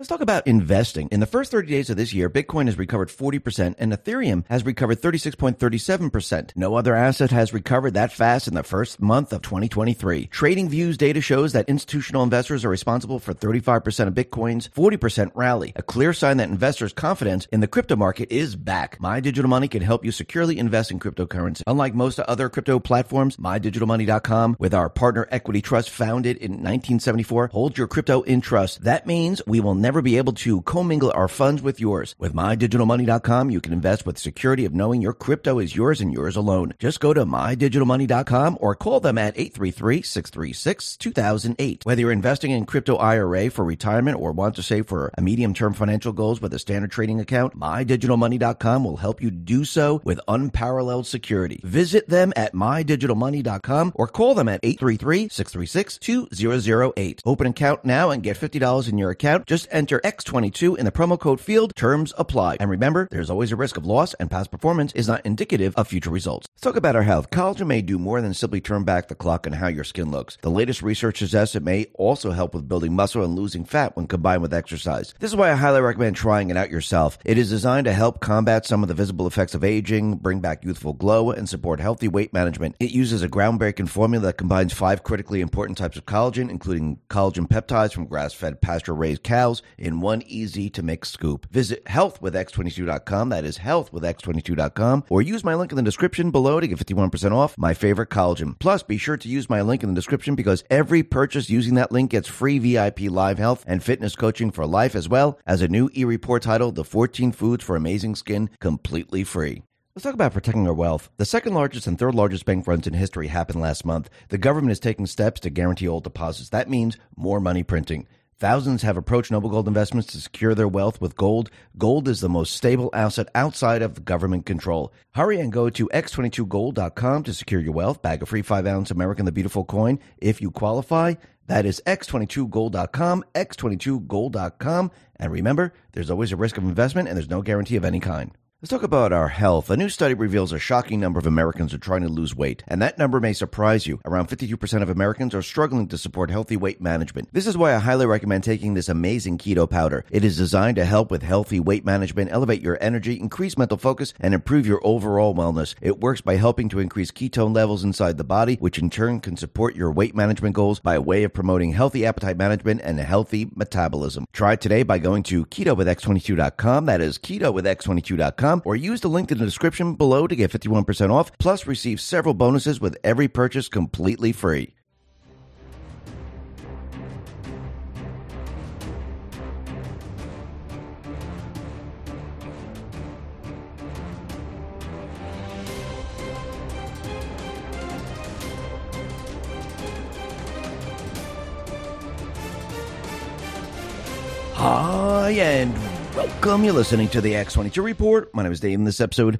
Let's talk about investing. In the first 30 days of this year, Bitcoin has recovered 40% and Ethereum has recovered 36.37%. No other asset has recovered that fast in the first month of 2023. TradingView's data shows that institutional investors are responsible for 35% of Bitcoin's 40% rally, a clear sign that investors' confidence in the crypto market is back. My Digital Money can help you securely invest in cryptocurrency. Unlike most other crypto platforms, MyDigitalMoney.com, with our partner Equity Trust founded in 1974, holds your crypto in trust. That means we will never be able to commingle our funds with yours. With MyDigitalMoney.com, you can invest with security of knowing your crypto is yours and yours alone. Just go to MyDigitalMoney.com or call them at 833-636-2008. Whether you're investing in crypto IRA for retirement or want to save for a medium-term financial goals with a standard trading account, MyDigitalMoney.com will help you do so with unparalleled security. Visit them at MyDigitalMoney.com or call them at 833-636-2008. Open an account now and get $50 in your account. Just enter X22 in the promo code field. Terms apply. And remember, there's always a risk of loss, and past performance is not indicative of future results. Let's talk about our health. Collagen may do more than simply turn back the clock on how your skin looks. The latest research suggests it may also help with building muscle and losing fat when combined with exercise. This is why I highly recommend trying it out yourself. It is designed to help combat some of the visible effects of aging, bring back youthful glow, and support healthy weight management. It uses a groundbreaking formula that combines 5 critically important types of collagen, including collagen peptides from grass-fed pasture-raised cows, in one easy-to-mix scoop. Visit healthwithx22.com, that is healthwithx22.com, or use my link in the description below to get 51% off my favorite collagen. Plus, be sure to use my link in the description because every purchase using that link gets free VIP live health and fitness coaching for life, as well as a new e-report titled The 14 Foods for Amazing Skin, completely free. Let's talk about protecting our wealth. The second largest and third largest bank runs in history happened last month. The government is taking steps to guarantee all deposits. That means more money printing. Thousands have approached Noble Gold Investments to secure their wealth with gold. Gold is the most stable asset outside of government control. Hurry and go to x22gold.com to secure your wealth. Bag a free 5-ounce American the Beautiful coin if you qualify. That is x22gold.com, x22gold.com. And remember, there's always a risk of investment and there's no guarantee of any kind. Let's talk about our health. A new study reveals a shocking number of Americans are trying to lose weight, and that number may surprise you. Around 52% of Americans are struggling to support healthy weight management. This is why I highly recommend taking this amazing keto powder. It is designed to help with healthy weight management, elevate your energy, increase mental focus, and improve your overall wellness. It works by helping to increase ketone levels inside the body, which in turn can support your weight management goals by way of promoting healthy appetite management and a healthy metabolism. Try it today by going to ketowithx22.com. That is ketowithx22.com. Or use the link in the description below to get 51% off, plus receive several bonuses with every purchase completely free. Hi, and welcome. You're listening to the X22 Report. My name is Dave, and this is episode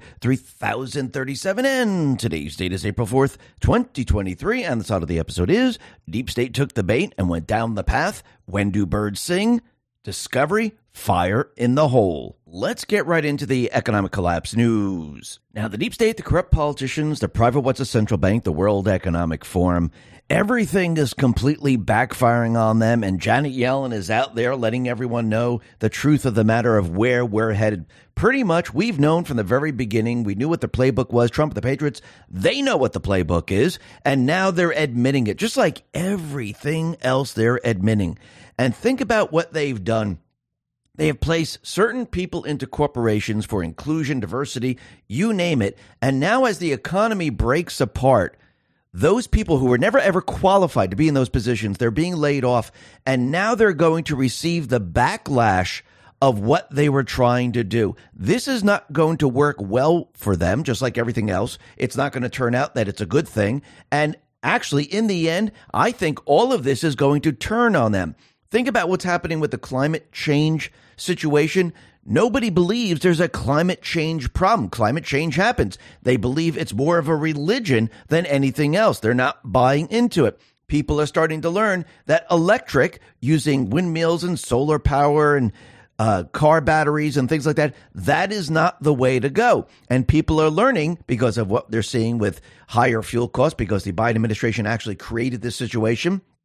3037, and today's date is April 4th, 2023, and the title of the episode is Deep State Took the Bait and Went Down the Path. When Do Birds Sing? Discovery, Fire in the Hole. Let's get right into the economic collapse news. Now, the deep state, the corrupt politicians, the private what's a central bank, the World Economic Forum, everything is completely backfiring on them, and Janet Yellen is out there letting everyone know the truth of the matter of where we're headed. Pretty much, we've known from the very beginning. We knew what the playbook was. Trump and the Patriots, they know what the playbook is, and now they're admitting it, just like everything else they're admitting. And think about what they've done. They have placed certain people into corporations for inclusion, diversity, you name it, and now as the economy breaks apart, those people who were never ever qualified to be in those positions, they're being laid off, and now they're going to receive the backlash of what they were trying to do. This is not going to work well for them, just like everything else. It's not going to turn out that it's a good thing. And actually, in the end, I think all of this is going to turn on them. Think about what's happening with the climate change situation. Nobody believes there's a climate change problem. Climate change happens. They believe it's more of a religion than anything else. They're not buying into it. People are starting to learn that electric, using windmills and solar power and car batteries and things like that, that is not the way to go. And people are learning because of what they're seeing with higher fuel costs, because the Biden administration actually created this situation.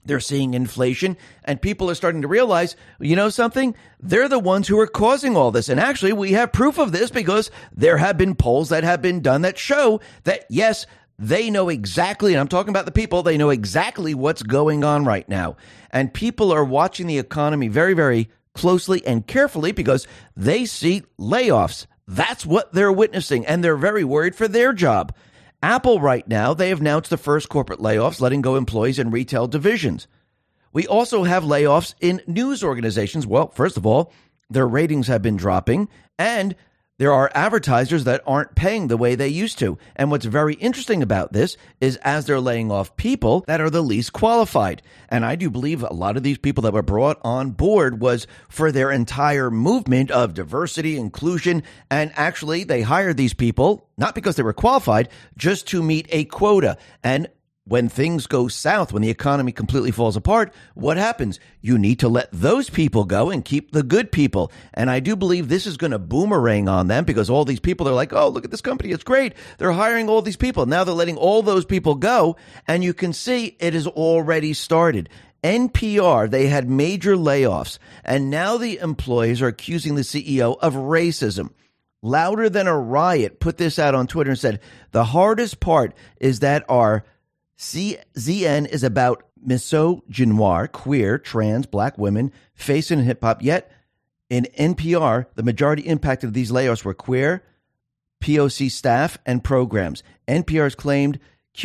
They're seeing inflation, and people are starting to realize, you know something? They're the ones who are causing all this. And actually, we have proof of this because there have been polls that have been done that show that, yes, they know exactly, and I'm talking about the people, they know exactly what's going on right now. And people are watching the economy very, very closely and carefully because they see layoffs. That's what they're witnessing, and they're very worried for their job. Apple right now, they have announced the first corporate layoffs, letting go employees in retail divisions. We also have layoffs in news organizations. Well, first of all, their ratings have been dropping, and there are advertisers that aren't paying the way they used to. And what's very interesting about this is as they're laying off people that are the least qualified. And I do believe a lot of these people that were brought on board was for their entire movement of diversity, inclusion. And actually, they hired these people, not because they were qualified, just to meet a quota. And when things go south, when the economy completely falls apart, what happens? You need to let those people go and keep the good people. And I do believe this is going to boomerang on them because all these people are like, oh, look at this company. It's great. They're hiring all these people. Now they're letting all those people go. And you can see it has already started. NPR, they had major layoffs. And now the employees are accusing the CEO of racism. Louder Than a Riot put this out on Twitter and said, the hardest part is that our ZN is about misogynoir, queer, trans, black women, facing in hip-hop. Yet, in NPR, the majority impacted of these layoffs were queer, POC staff, and programs. NPR's claimed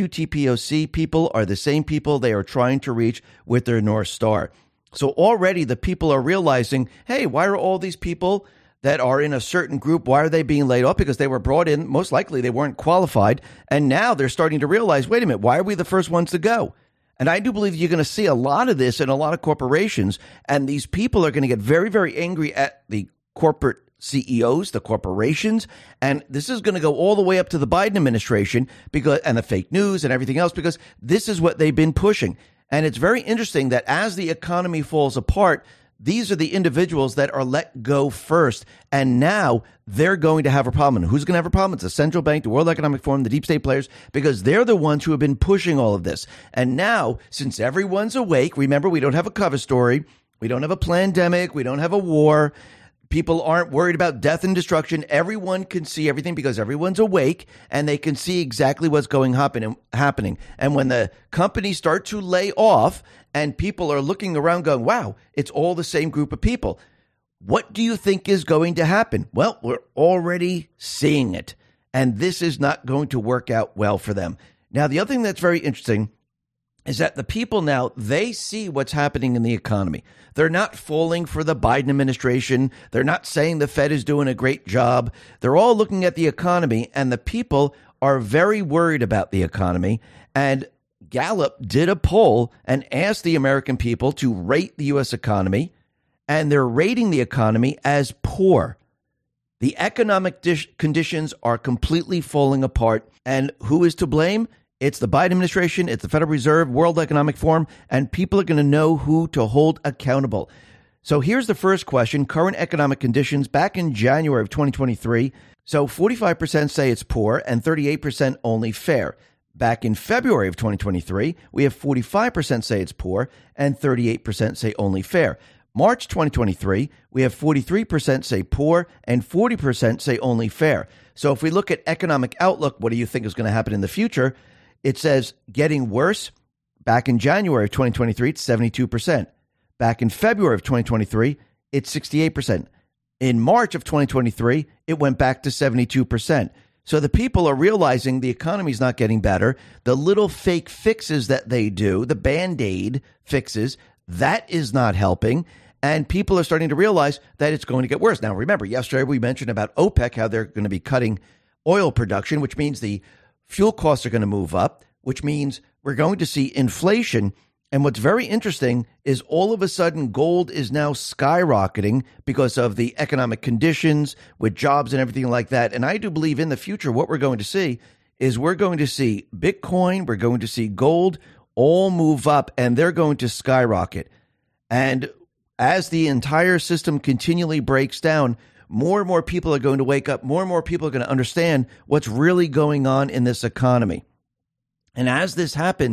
QTPOC people are the same people they are trying to reach with their North Star. So already the people are realizing, hey, why are all these people that are in a certain group, why are they being laid off? Because they were brought in, most likely they weren't qualified. And now they're starting to realize, wait a minute, why are we the first ones to go? And I do believe you're going to see a lot of this in a lot of corporations. And these people are going to get very, very angry at the corporate CEOs, the corporations. And this is going to go all the way up to the Biden administration because, and the fake news and everything else, because this is what they've been pushing. And it's very interesting that as the economy falls apart, these are the individuals that are let go first, and now they're going to have a problem. And who's going to have a problem? It's the central bank, the World Economic Forum, the deep state players, because they're the ones who have been pushing all of this. And now, since everyone's awake, remember, we don't have a cover story, we don't have a pandemic, we don't have a war. People aren't worried about death and destruction. Everyone can see everything because everyone's awake and they can see exactly what's happening. And when the companies start to lay off and people are looking around going, wow, it's all the same group of people. What do you think is going to happen? Well, we're already seeing it. And this is not going to work out well for them. Now, the other thing that's very interesting is that the people now, they see what's happening in the economy. They're not falling for the Biden administration. They're not saying the Fed is doing a great job. They're all looking at the economy, and the people are very worried about the economy. And Gallup did a poll and asked the American people to rate the U.S. economy, and they're rating the economy as poor. The economic conditions are completely falling apart. And who is to blame? It's the Biden administration, it's the Federal Reserve, World Economic Forum, and people are going to know who to hold accountable. So here's the first question, current economic conditions back in January of 2023. So 45% say it's poor and 38% only fair. Back in February of 2023, we have 45% say it's poor and 38% say only fair. March 2023, we have 43% say poor and 40% say only fair. So if we look at economic outlook, what do you think is going to happen in the future? It says getting worse. Back in January of 2023, it's 72%. Back in February of 2023, it's 68%. In March of 2023, it went back to 72%. So the people are realizing the economy is not getting better. The little fake fixes that they do, the Band-Aid fixes, that is not helping. And people are starting to realize that it's going to get worse. Now, remember, yesterday we mentioned about OPEC, how they're going to be cutting oil production, which means the fuel costs are going to move up, which means we're going to see inflation. And what's very interesting is all of a sudden gold is now skyrocketing because of the economic conditions with jobs and everything like that. And I do believe in the future what we're going to see is we're going to see Bitcoin, we're going to see gold all move up, and they're going to skyrocket. And as the entire system continually breaks down, more and more people are going to wake up. More and more people are going to understand what's really going on in this economy. And as this happens,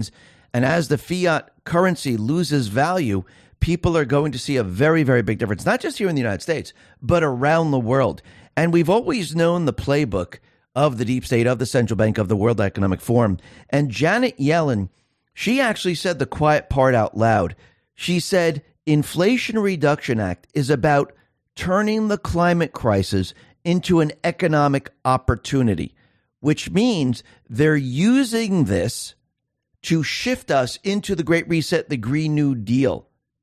And as the fiat currency loses value, people are going to see a very, very big difference, not just here in the United States, but around the world. And we've always known the playbook of the deep state, of the central bank, of the World Economic Forum. And Janet Yellen, she actually said the quiet part out loud. She said, Inflation Reduction Act is about turning the climate crisis into an economic opportunity, which means they're using this to shift us into the Great Reset, the Green New Deal.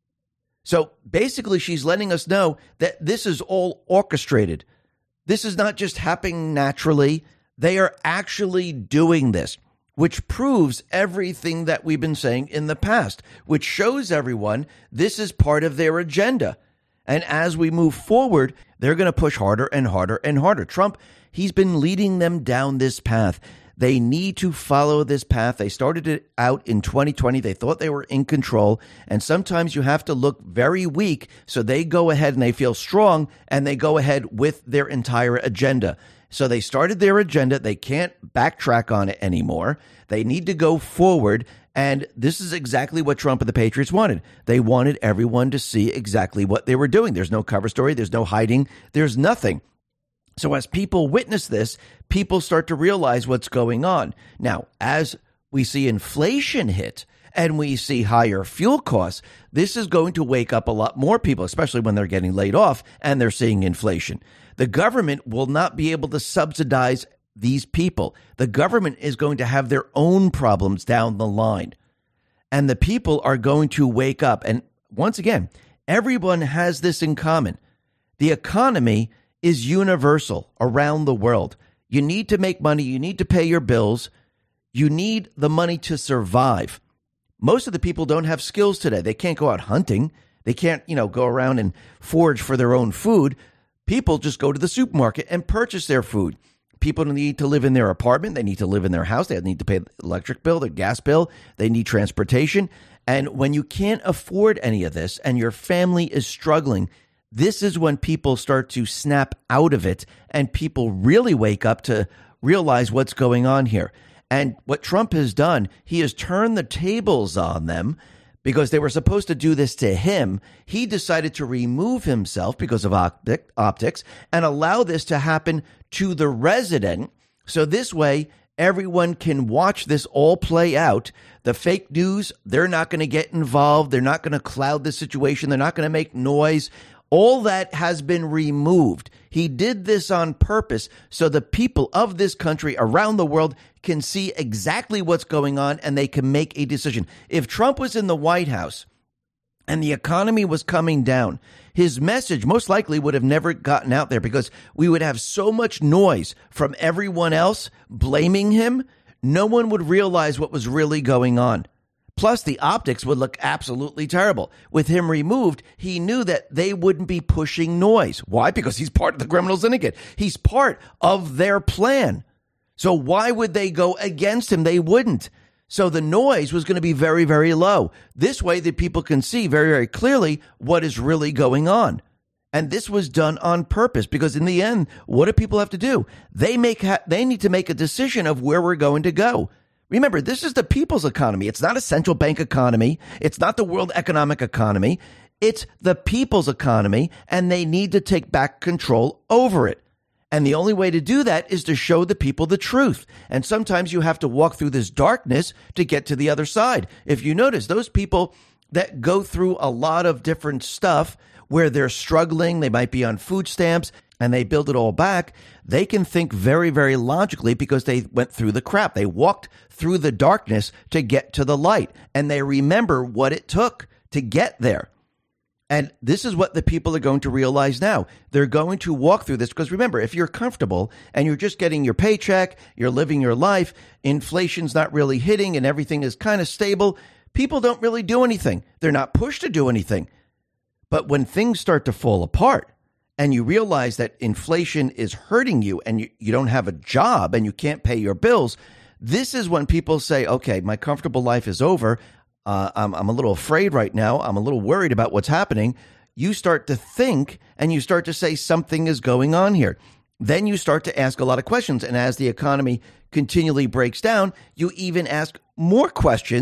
So basically, she's letting us know that this is all orchestrated. This is not just happening naturally. They are actually doing this, which proves everything that we've been saying in the past, which shows everyone this is part of their agenda. And as we move forward, they're going to push harder and harder and harder. Trump, he's been leading them down this path. They need to follow this path. They started it out in 2020. They thought they were in control. And sometimes you have to look very weak. So they go ahead and they feel strong and they go ahead with their entire agenda. So they started their agenda. They can't backtrack on it anymore. They need to go forward. And this is exactly what Trump and the Patriots wanted. They wanted everyone to see exactly what they were doing. There's no cover story. There's no hiding. There's nothing. So as people witness this, people start to realize what's going on. Now, as we see inflation hit and we see higher fuel costs, this is going to wake up a lot more people, especially when they're getting laid off and they're seeing inflation. The government will not be able to subsidize these people. The government is going to have their own problems down the line. And the people are going to wake up. And once again, everyone has this in common. The economy is universal around the world. You need to make money. You need to pay your bills. You need the money to survive. Most of the people don't have skills today. They can't go out hunting. They can't, go around and forage for their own food. People just go to the supermarket and purchase their food. People need to live in their apartment. They need to live in their house. They need to pay the electric bill, their gas bill. They need transportation. And when you can't afford any of this and your family is struggling, this is when people start to snap out of it and people really wake up to realize what's going on here. And what Trump has done, he has turned the tables on them because they were supposed to do this to him. He decided to remove himself because of optics and allow this to happen to the resident. So this way, everyone can watch this all play out. The fake news, they're not going to get involved. They're not going to cloud the situation. They're not going to make noise. All that has been removed. He did this on purpose so the people of this country around the world can see exactly what's going on and they can make a decision. If Trump was in the White House and the economy was coming down, his message most likely would have never gotten out there because we would have so much noise from everyone else blaming him. No one would realize what was really going on. Plus, the optics would look absolutely terrible. With him removed, he knew that they wouldn't be pushing noise. Why? Because he's part of the criminal syndicate. He's part of their plan. So why would they go against him? They wouldn't. So the noise was going to be very, very low. This way that people can see very, very clearly what is really going on. And this was done on purpose because in the end, what do people have to do? They need to make a decision of where we're going to go. Remember, this is the people's economy. It's not a central bank economy. It's not the world economic economy. It's the people's economy, and they need to take back control over it. And the only way to do that is to show the people the truth. And sometimes you have to walk through this darkness to get to the other side. If you notice, those people that go through a lot of different stuff where they're struggling, they might be on food stamps, and they build it all back, they can think very, very logically because they went through the crap. They walked through the darkness to get to the light, and they remember what it took to get there. And this is what the people are going to realize now. They're going to walk through this because remember, if you're comfortable and you're just getting your paycheck, you're living your life, inflation's not really hitting and everything is kind of stable, people don't really do anything. They're not pushed to do anything. But when things start to fall apart, and you realize that inflation is hurting you and you don't have a job and you can't pay your bills, this is when people say, okay, my comfortable life is over. I'm a little afraid right now. I'm a little worried about what's happening. You start to think and you start to say something is going on here. Then you start to ask a lot of questions. And as the economy continually breaks down, you even ask more questions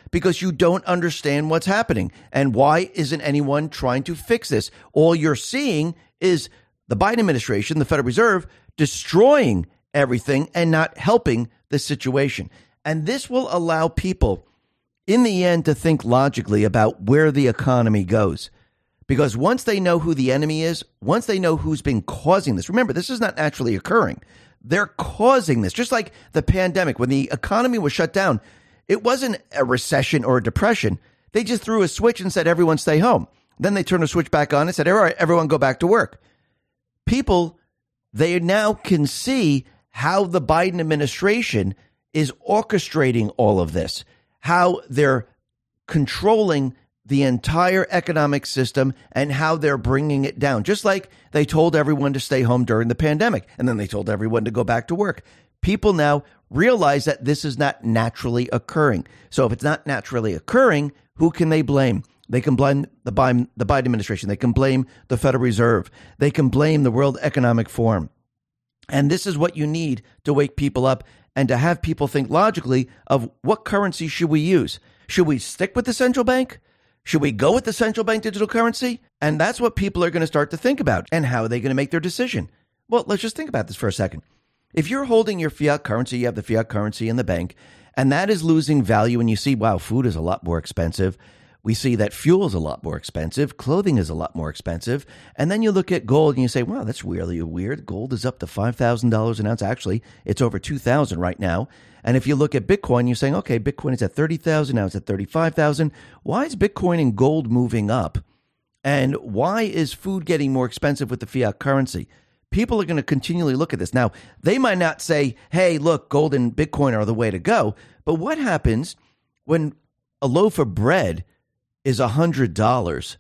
because you don't understand what's happening. And why isn't anyone trying to fix this? All you're seeing is the Biden administration, the Federal Reserve, destroying everything and not helping the situation. And this will allow people in the end to think logically about where the economy goes. Because once they know who the enemy is, once they know who's been causing this, remember, this is not naturally occurring. They're causing this. Just like the pandemic, when the economy was shut down, it wasn't a recession or a depression. They just threw a switch and said, everyone stay home. Then they turned the switch back on and said, all right, everyone go back to work. People, they now can see how the Biden administration is orchestrating all of this, how they're controlling the entire economic system and how they're bringing it down. Just like they told everyone to stay home during the pandemic, and then they told everyone to go back to work. People now realize that this is not naturally occurring. So if it's not naturally occurring, who can they blame? They can blame the Biden administration. They can blame the Federal Reserve. They can blame the World Economic Forum. And this is what you need to wake people up and to have people think logically of what currency should we use? Should we stick with the central bank? Should we go with the central bank digital currency? And that's what people are going to start to think about. And how are they going to make their decision? Well, let's just think about this for a second. If you're holding your fiat currency, you have the fiat currency in the bank, and that is losing value, and you see, wow, food is a lot more expensive. We see that fuel is a lot more expensive. Clothing is a lot more expensive. And then you look at gold and you say, wow, that's really weird. Gold is up to $5,000 an ounce. Actually, it's over $2,000 right now. And if you look at Bitcoin, you're saying, okay, Bitcoin is at 30,000, now it's at 35,000. Why is Bitcoin and gold moving up? And why is food getting more expensive with the fiat currency? People are going to continually look at this. Now, they might not say, hey, look, gold and Bitcoin are the way to go. But what happens when a loaf of bread is $100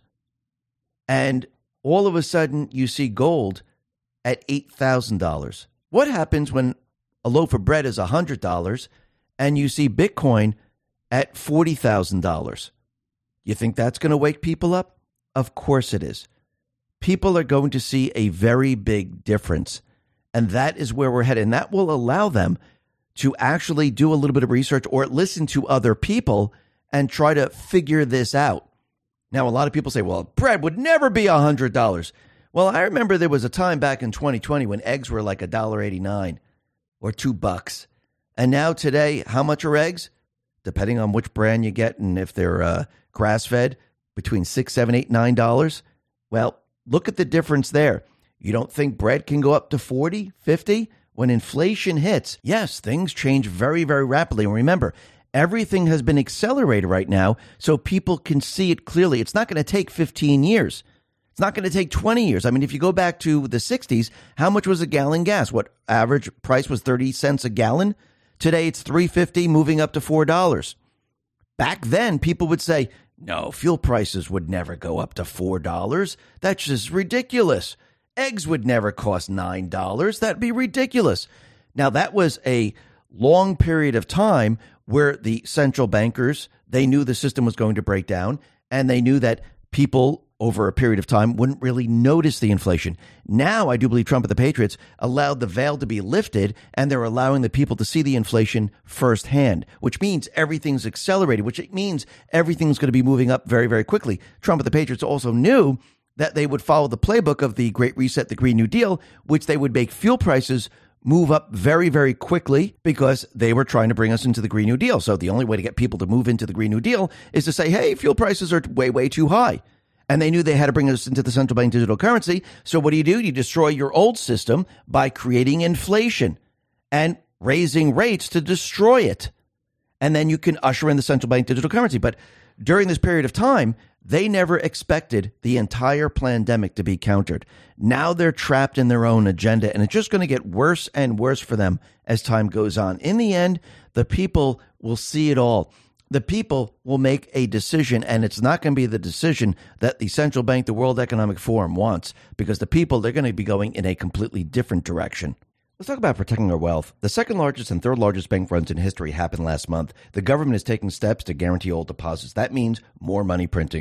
and all of a sudden you see gold at $8,000? What happens when a loaf of bread is $100 and you see Bitcoin at $40,000? You think that's going to wake people up? Of course it is. People are going to see a very big difference. And that is where we're headed. And that will allow them to actually do a little bit of research or listen to other people and try to figure this out. Now, a lot of people say, well, bread would never be $100. Well, I remember there was a time back in 2020 when eggs were like $1.89 or $2. And now today, how much are eggs? Depending on which brand you get and if they're grass-fed, between $6, $7, $8, $9. Well, look at the difference there. You don't think bread can go up to 40, 50? When inflation hits, yes, things change very, very rapidly. And remember, everything has been accelerated right now so people can see it clearly. It's not going to take 15 years. It's not going to take 20 years. I mean, if you go back to the 60s, how much was a gallon gas? What average price was 30 cents a gallon? Today, it's $3.50, moving up to $4. Back then, people would say, no, fuel prices would never go up to $4. That's just ridiculous. Eggs would never cost $9. That'd be ridiculous. Now, that was a long period of time where the central bankers, they knew the system was going to break down, and they knew that people over a period of time wouldn't really notice the inflation. Now, I do believe Trump and the Patriots allowed the veil to be lifted, and they're allowing the people to see the inflation firsthand, which means everything's accelerated, which means everything's going to be moving up very, very quickly. Trump and the Patriots also knew that they would follow the playbook of the Great Reset, the Green New Deal, which they would make fuel prices move up very, very quickly because they were trying to bring us into the Green New Deal. So the only way to get people to move into the Green New Deal is to say, hey, fuel prices are way, way too high. And they knew they had to bring us into the central bank digital currency. So what do? You destroy your old system by creating inflation and raising rates to destroy it. And then you can usher in the central bank digital currency. But during this period of time, they never expected the entire pandemic to be countered. Now they're trapped in their own agenda, and it's just going to get worse and worse for them as time goes on. In the end, the people will see it all. The people will make a decision, and it's not going to be the decision that the central bank, the World Economic Forum wants, because the people, they're going to be going in a completely different direction. Let's talk about protecting our wealth. The second largest and third largest bank runs in history happened last month. The government is taking steps to guarantee all deposits. That means more money printing.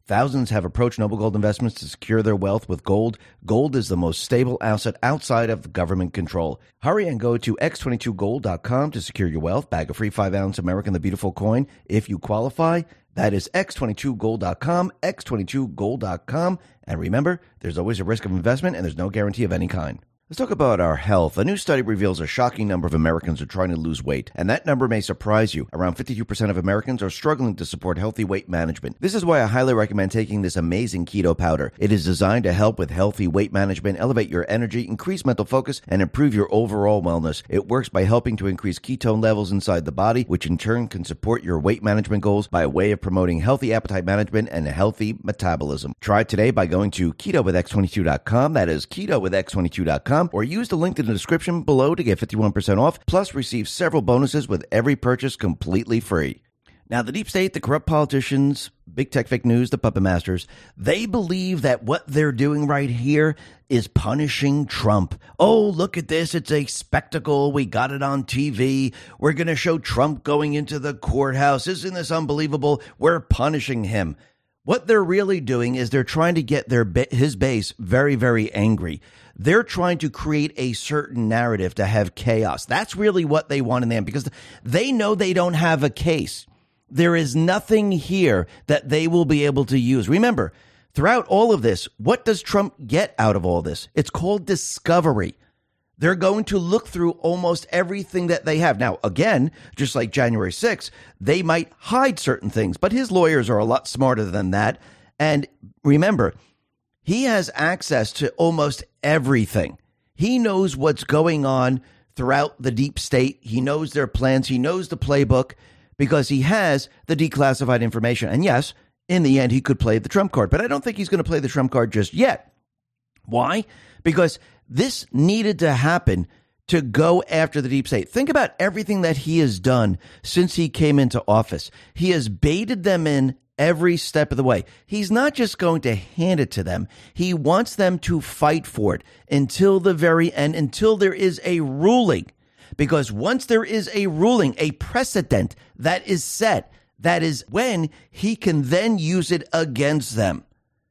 Thousands have approached Noble Gold Investments to secure their wealth with gold. Gold is the most stable asset outside of government control. Hurry and go to x22gold.com to secure your wealth. Bag a free 5-ounce American the Beautiful coin if you qualify. That is x22gold.com, x22gold.com. And remember, there's always a risk of investment and there's no guarantee of any kind. Let's talk about our health. A new study reveals a shocking number of Americans are trying to lose weight, and that number may surprise you. Around 52% of Americans are struggling to support healthy weight management. This is why I highly recommend taking this amazing keto powder. It is designed to help with healthy weight management, elevate your energy, increase mental focus, and improve your overall wellness. It works by helping to increase ketone levels inside the body, which in turn can support your weight management goals by way of promoting healthy appetite management and a healthy metabolism. Try it today by going to ketowithx22.com. That is ketowithx22.com. Or use the link in the description below to get 51% off, plus receive several bonuses with every purchase completely free. Now, the deep state, the corrupt politicians, big tech fake news, the puppet masters, they believe that what they're doing right here is punishing Trump. Oh, look at this. It's a spectacle. We got it on TV. We're going to show Trump going into the courthouse. Isn't this unbelievable? We're punishing him. What they're really doing is they're trying to get his base very, very angry. They're trying to create a certain narrative to have chaos. That's really what they want in the end, because they know they don't have a case. There is nothing here that they will be able to use. Remember, throughout all of this, what does Trump get out of all this? It's called discovery. They're going to look through almost everything that they have. Now, again, just like January 6th, they might hide certain things, but his lawyers are a lot smarter than that. And remember, he has access to almost everything. He knows what's going on throughout the deep state. He knows their plans. He knows the playbook because he has the declassified information. And yes, in the end, he could play the Trump card, but I don't think he's going to play the Trump card just yet. Why? Because this needed to happen to go after the deep state. Think about everything that he has done since he came into office. He has baited them in every step of the way. He's not just going to hand it to them. He wants them to fight for it until the very end, until there is a ruling. Because once there is a ruling, a precedent that is set, that is when he can then use it against them.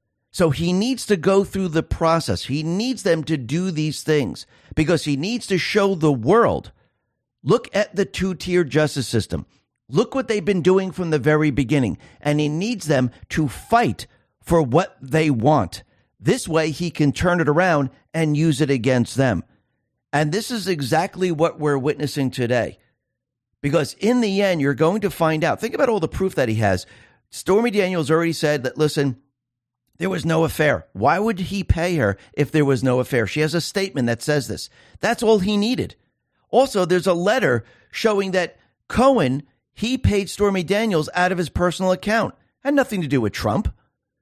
So he needs to go through the process. He needs them to do these things because he needs to show the world. Look at the two-tier justice system. Look what they've been doing from the very beginning. And he needs them to fight for what they want. This way he can turn it around and use it against them. And this is exactly what we're witnessing today. Because in the end, you're going to find out. Think about all the proof that he has. Stormy Daniels already said that, listen, there was no affair. Why would he pay her if there was no affair? She has a statement that says this. That's all he needed. Also, there's a letter showing that Cohen, he paid Stormy Daniels out of his personal account. Had nothing to do with Trump.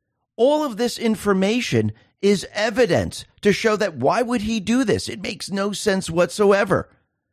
All of this information is evidence to show that why would he do this? It makes no sense whatsoever.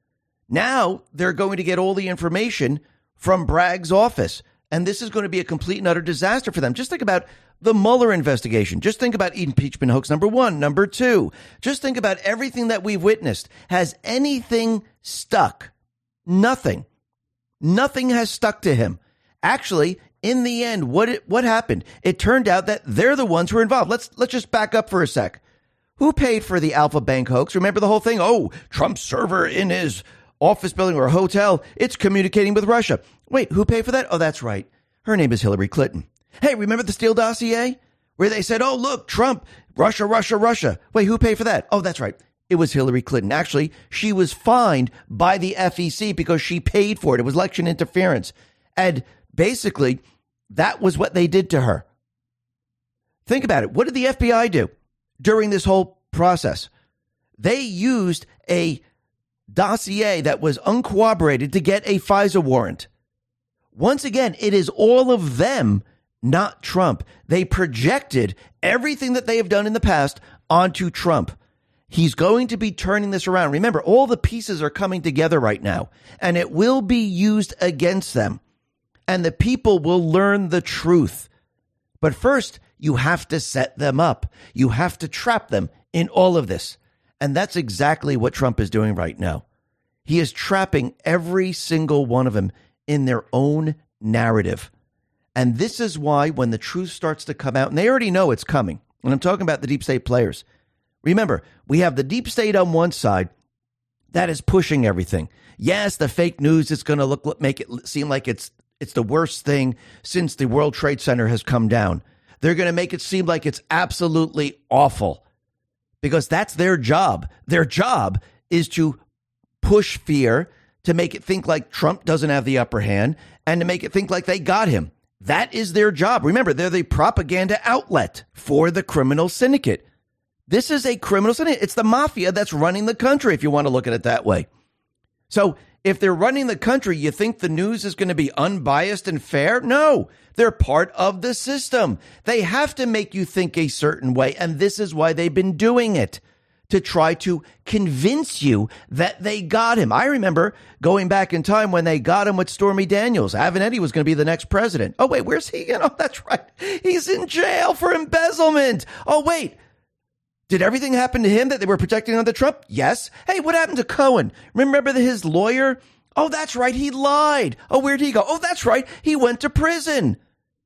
Now they're going to get all the information from Bragg's office. And this is going to be a complete and utter disaster for them. Just think about the Mueller investigation. Just think about impeachment hoax number 1, number 2. Just think about everything that we've witnessed. Has anything stuck? Nothing. Nothing has stuck to him. Actually, in the end, what happened? It turned out that they're the ones who were involved. Let's just back up for a sec. Who paid for the Alpha Bank hoax? Remember the whole thing? Oh, Trump's server in his office building or hotel, it's communicating with Russia. Wait, who paid for that? Oh, that's right. Her name is Hillary Clinton. Hey, remember the Steele dossier? Where they said, oh, look, Trump, Russia, Russia, Russia. Wait, who paid for that? Oh, that's right. It was Hillary Clinton. Actually, she was fined by the FEC because she paid for it. It was election interference. And basically, that was what they did to her. Think about it. What did the FBI do during this whole process? They used a dossier that was uncorroborated to get a FISA warrant. Once again, it is all of them, not Trump. They projected everything that they have done in the past onto Trump. He's going to be turning this around. Remember, all the pieces are coming together right now, and it will be used against them. And the people will learn the truth. But first, you have to set them up. You have to trap them in all of this. And that's exactly what Trump is doing right now. He is trapping every single one of them in their own narrative. And this is why when the truth starts to come out, and they already know it's coming, and I'm talking about the deep state players. Remember, we have the deep state on one side that is pushing everything. Yes, the fake news is going to make it seem like it's the worst thing since the World Trade Center has come down. They're going to make it seem like it's absolutely awful because that's their job. Their job is to push fear, to make it think like Trump doesn't have the upper hand, and to make it think like they got him. That is their job. Remember, they're the propaganda outlet for the criminal syndicate. This is a criminal syndicate. It's the mafia that's running the country, if you want to look at it that way. So if they're running the country, you think the news is going to be unbiased and fair? No, they're part of the system. They have to make you think a certain way. And this is why they've been doing it, to try to convince you that they got him. I remember going back in time when they got him with Stormy Daniels. Avenatti was going to be the next president. Oh, wait, where's he? Oh, that's right. He's in jail for embezzlement. Oh, wait. Did everything happen to him that they were protecting under Trump? Yes. Hey, what happened to Cohen? Remember his lawyer? Oh, that's right. He lied. Oh, where'd he go? Oh, that's right. He went to prison.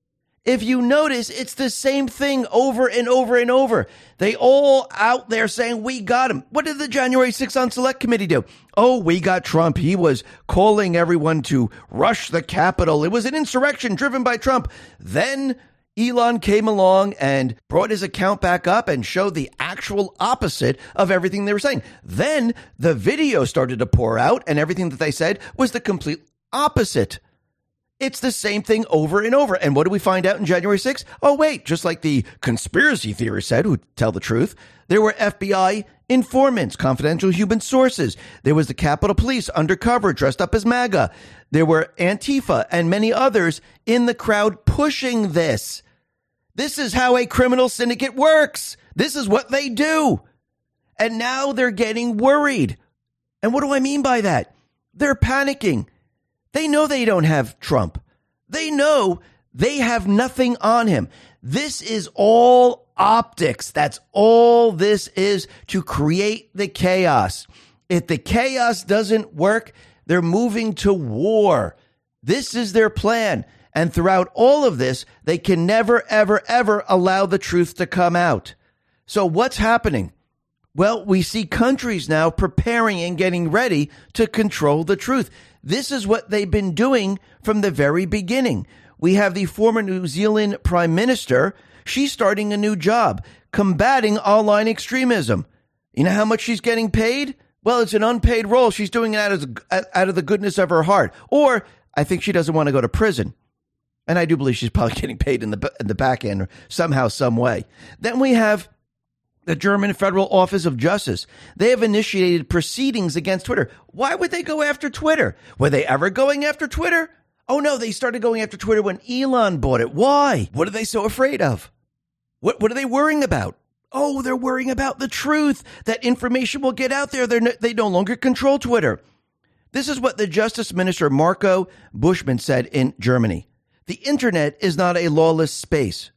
If you notice, it's the same thing over and over and over. They all out there saying, we got him. What did the January 6th on Select Committee do? Oh, we got Trump. He was calling everyone to rush the Capitol. It was an insurrection driven by Trump. Then Elon came along and brought his account back up and showed the actual opposite of everything they were saying. Then the video started to pour out and everything that they said was the complete opposite. It's the same thing over and over. And what did we find out in January 6th? Oh, wait, just like the conspiracy theorists said, who tell the truth, there were FBI informants, confidential human sources. There was the Capitol Police undercover, dressed up as MAGA. There were Antifa and many others in the crowd pushing this. This is how a criminal syndicate works. This is what they do. And now they're getting worried. And what do I mean by that? They're panicking. They know they don't have Trump. They know they have nothing on him. This is all optics. That's all this is, to create the chaos. If the chaos doesn't work, they're moving to war. This is their plan. And throughout all of this, they can never, ever, ever allow the truth to come out. So what's happening? Well, we see countries now preparing and getting ready to control the truth. This is what they've been doing from the very beginning. We have the former New Zealand Prime Minister. She's starting a new job, combating online extremism. You know how much she's getting paid? Well, it's an unpaid role. She's doing it out of the goodness of her heart. Or I think she doesn't want to go to prison. And I do believe she's probably getting paid in the back end somehow, some way. Then we have the German Federal Office of Justice. They have initiated proceedings against Twitter. Why would they go after Twitter? Were they ever going after Twitter? Oh, no, they started going after Twitter when Elon bought it. Why? What are they so afraid of? What are they worrying about? Oh, they're worrying about the truth. That information will get out there. They no longer control Twitter. This is what the Justice Minister Marco Buschmann said in Germany. The internet is not a lawless space.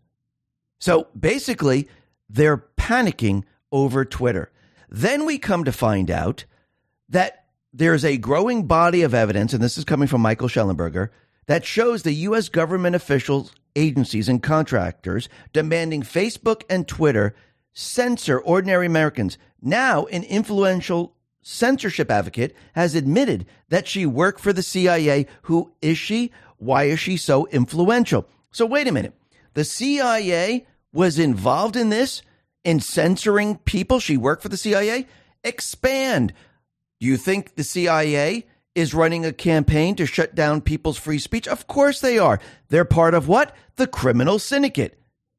So basically, they're panicking over Twitter. Then we come to find out that there's a growing body of evidence, and this is coming from Michael Schellenberger, that shows the U.S. government officials, agencies, and contractors demanding Facebook and Twitter censor ordinary Americans. Now, an influential censorship advocate has admitted that she worked for the CIA. Who is she? Why is she so influential? So wait a minute. The CIA was involved in this, in censoring people. She worked for the CIA. Expand. Do you think the CIA is running a campaign to shut down people's free speech? Of course they are. They're part of what? The criminal syndicate.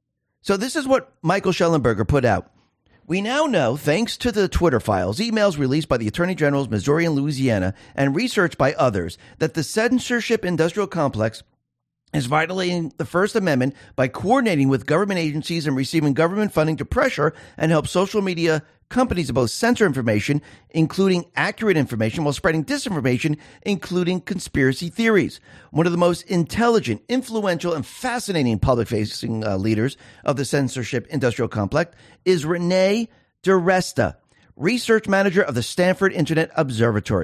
So this is what Michael Schellenberger put out. We now know, thanks to the Twitter files, emails released by the Attorney Generals of Missouri and Louisiana, and research by others, that the censorship industrial complex is violating the First Amendment by coordinating with government agencies and receiving government funding to pressure and help social media companies to both censor information, including accurate information, while spreading disinformation, including conspiracy theories. One of the most intelligent, influential, and fascinating public-facing leaders of the censorship industrial complex is Renee DiResta, research manager of the Stanford Internet Observatory.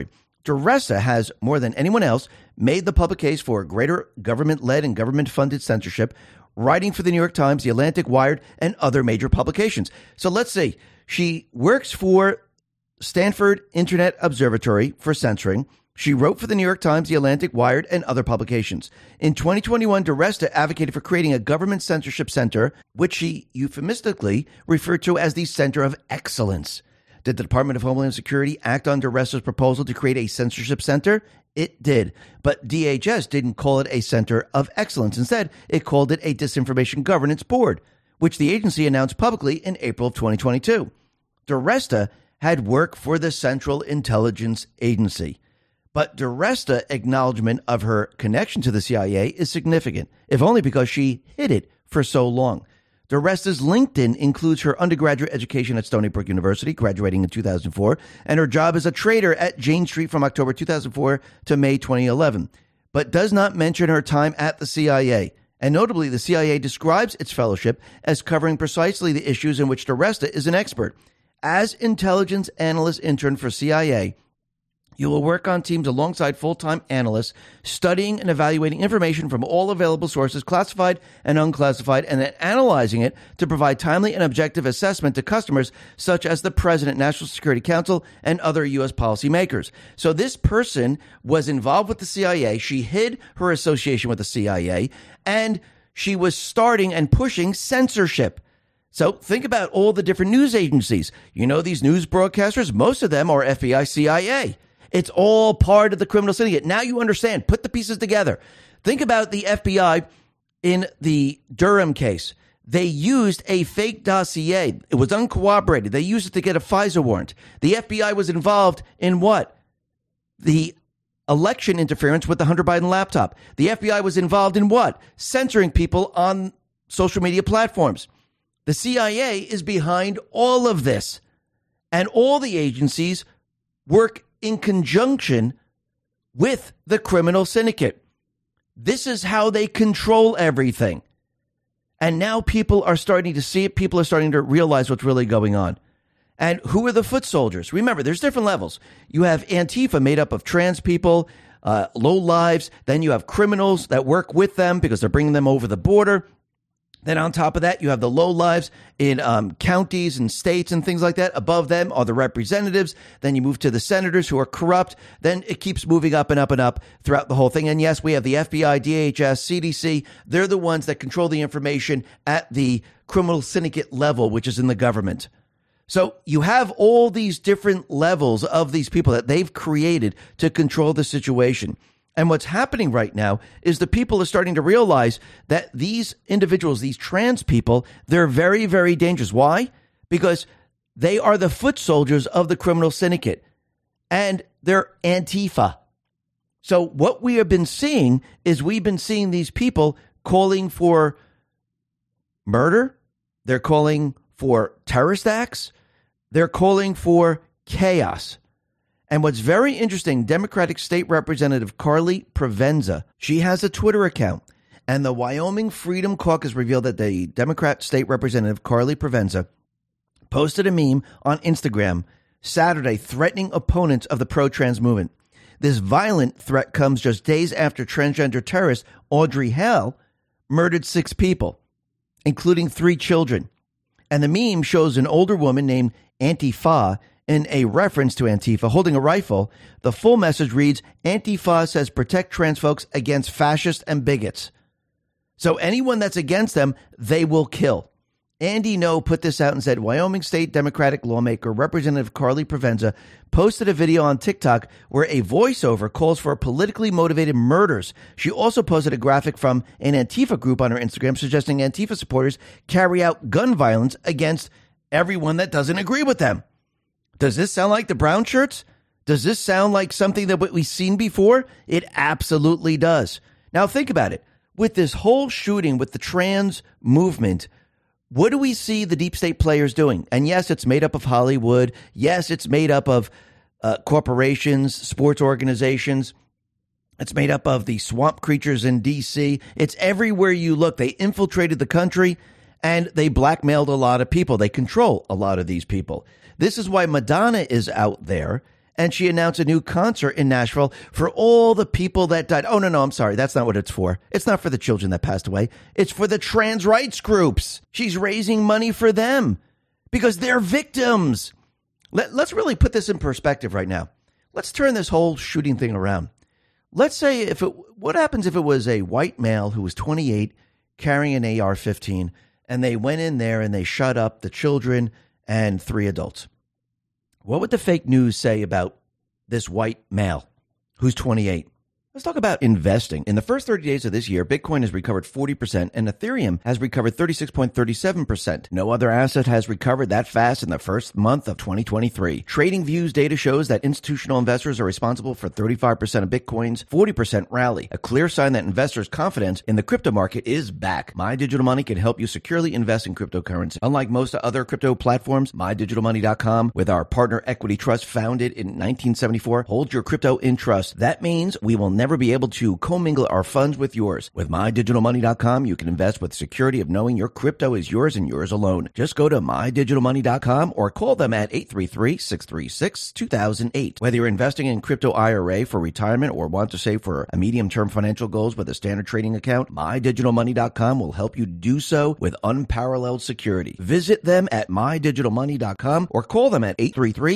DiResta has, more than anyone else, made the public case for greater government-led and government-funded censorship, writing for the New York Times, The Atlantic, Wired, and other major publications. So let's see. She works for Stanford Internet Observatory for censoring. She wrote for the New York Times, The Atlantic, Wired, and other publications. In 2021, DiResta advocated for creating a government censorship center, which she euphemistically referred to as the Center of Excellence. Did the Department of Homeland Security act on DiResta's proposal to create a censorship center? It did. But DHS didn't call it a Center of Excellence. Instead, it called it a Disinformation Governance Board, which the agency announced publicly in April of 2022. DiResta had worked for the Central Intelligence Agency. But DiResta's acknowledgement of her connection to the CIA is significant, if only because she hid it for so long. DiResta's LinkedIn includes her undergraduate education at Stony Brook University, graduating in 2004, and her job as a trader at Jane Street from October 2004 to May 2011, but does not mention her time at the CIA. And notably, the CIA describes its fellowship as covering precisely the issues in which DiResta is an expert. As intelligence analyst intern for CIA, you will work on teams alongside full-time analysts, studying and evaluating information from all available sources, classified and unclassified, and then analyzing it to provide timely and objective assessment to customers such as the President, National Security Council, and other U.S. policymakers. So this person was involved with the CIA. She hid her association with the CIA, and she was starting and pushing censorship. So think about all the different news agencies. You know, these news broadcasters, most of them are FBI, CIA. It's all part of the criminal syndicate. Now you understand. Put the pieces together. Think about the FBI in the Durham case. They used a fake dossier. It was uncorroborated. They used it to get a FISA warrant. The FBI was involved in what? The election interference with the Hunter Biden laptop. The FBI was involved in what? Censoring people on social media platforms. The CIA is behind all of this. And all the agencies work in conjunction with the criminal syndicate. This is how they control everything. And now people are starting to see it. People are starting to realize what's really going on. And who are the foot soldiers? Remember, there's different levels. You have Antifa made up of trans people, low lives. Then you have criminals that work with them because they're bringing them over the border. Then on top of that, you have the low lives in counties and states and things like that. Above them are the representatives. Then you move to the senators who are corrupt. Then it keeps moving up and up and up throughout the whole thing. And yes, we have the FBI, DHS, CDC. They're the ones that control the information at the criminal syndicate level, which is in the government. So you have all these different levels of these people that they've created to control the situation. And what's happening right now is the people are starting to realize that these individuals, these trans people, they're very, very dangerous. Why? Because they are the foot soldiers of the criminal syndicate, and they're Antifa. So what we have been seeing is we've been seeing these people calling for murder. They're calling for terrorist acts. They're calling for chaos. And what's very interesting, Democratic State Representative Carly Provenza, she has a Twitter account. And the Wyoming Freedom Caucus revealed that the Democrat State Representative Carly Provenza posted a meme on Instagram Saturday threatening opponents of the pro-trans movement. This violent threat comes just days after transgender terrorist Audrey Hale murdered 6 people, including 3 children. And the meme shows an older woman named Antifa in a reference to Antifa holding a rifle. The full message reads, Antifa says protect trans folks against fascists and bigots. So anyone that's against them, they will kill. Andy No put this out and said, Wyoming State Democratic lawmaker Representative Carly Provenza posted a video on TikTok where a voiceover calls for politically motivated murders. She also posted a graphic from an Antifa group on her Instagram suggesting Antifa supporters carry out gun violence against everyone that doesn't agree with them. Does this sound like the brown shirts? Does this sound like something that we've seen before? It absolutely does. Now think about it. With this whole shooting with the trans movement, what do we see the deep state players doing? And yes, it's made up of Hollywood. Yes, it's made up of corporations, sports organizations. It's made up of the swamp creatures in D.C. It's everywhere you look. They infiltrated the country and they blackmailed a lot of people. They control a lot of these people. This is why Madonna is out there and she announced a new concert in Nashville for all the people that died. Oh, no, I'm sorry. That's not what it's for. It's not for the children that passed away. It's for the trans rights groups. She's raising money for them because they're victims. Let's really put this in perspective right now. Let's turn this whole shooting thing around. Let's say what happens if it was a white male who was 28 carrying an AR-15 and they went in there and they shot up the children and 3 adults? What would the fake news say about this white male who's 28? Let's talk about investing. In the first 30 days of this year, Bitcoin has recovered 40% and Ethereum has recovered 36.37%. No other asset has recovered that fast in the first month of 2023. TradingView's data shows that institutional investors are responsible for 35% of Bitcoin's 40% rally, a clear sign that investors' confidence in the crypto market is back. My Digital Money can help you securely invest in cryptocurrency. Unlike most other crypto platforms, MyDigitalMoney.com, with our partner Equity Trust founded in 1974, holds your crypto in trust. That means we will never be able to commingle our funds with yours. With MyDigitalMoney.com, you can invest with security of knowing your crypto is yours and yours alone. Just go to MyDigitalMoney.com or call them at 833-636-2008. Whether you're investing in crypto IRA for retirement or want to save for a medium-term financial goals with a standard trading account, MyDigitalMoney.com will help you do so with unparalleled security. Visit them at MyDigitalMoney.com or call them at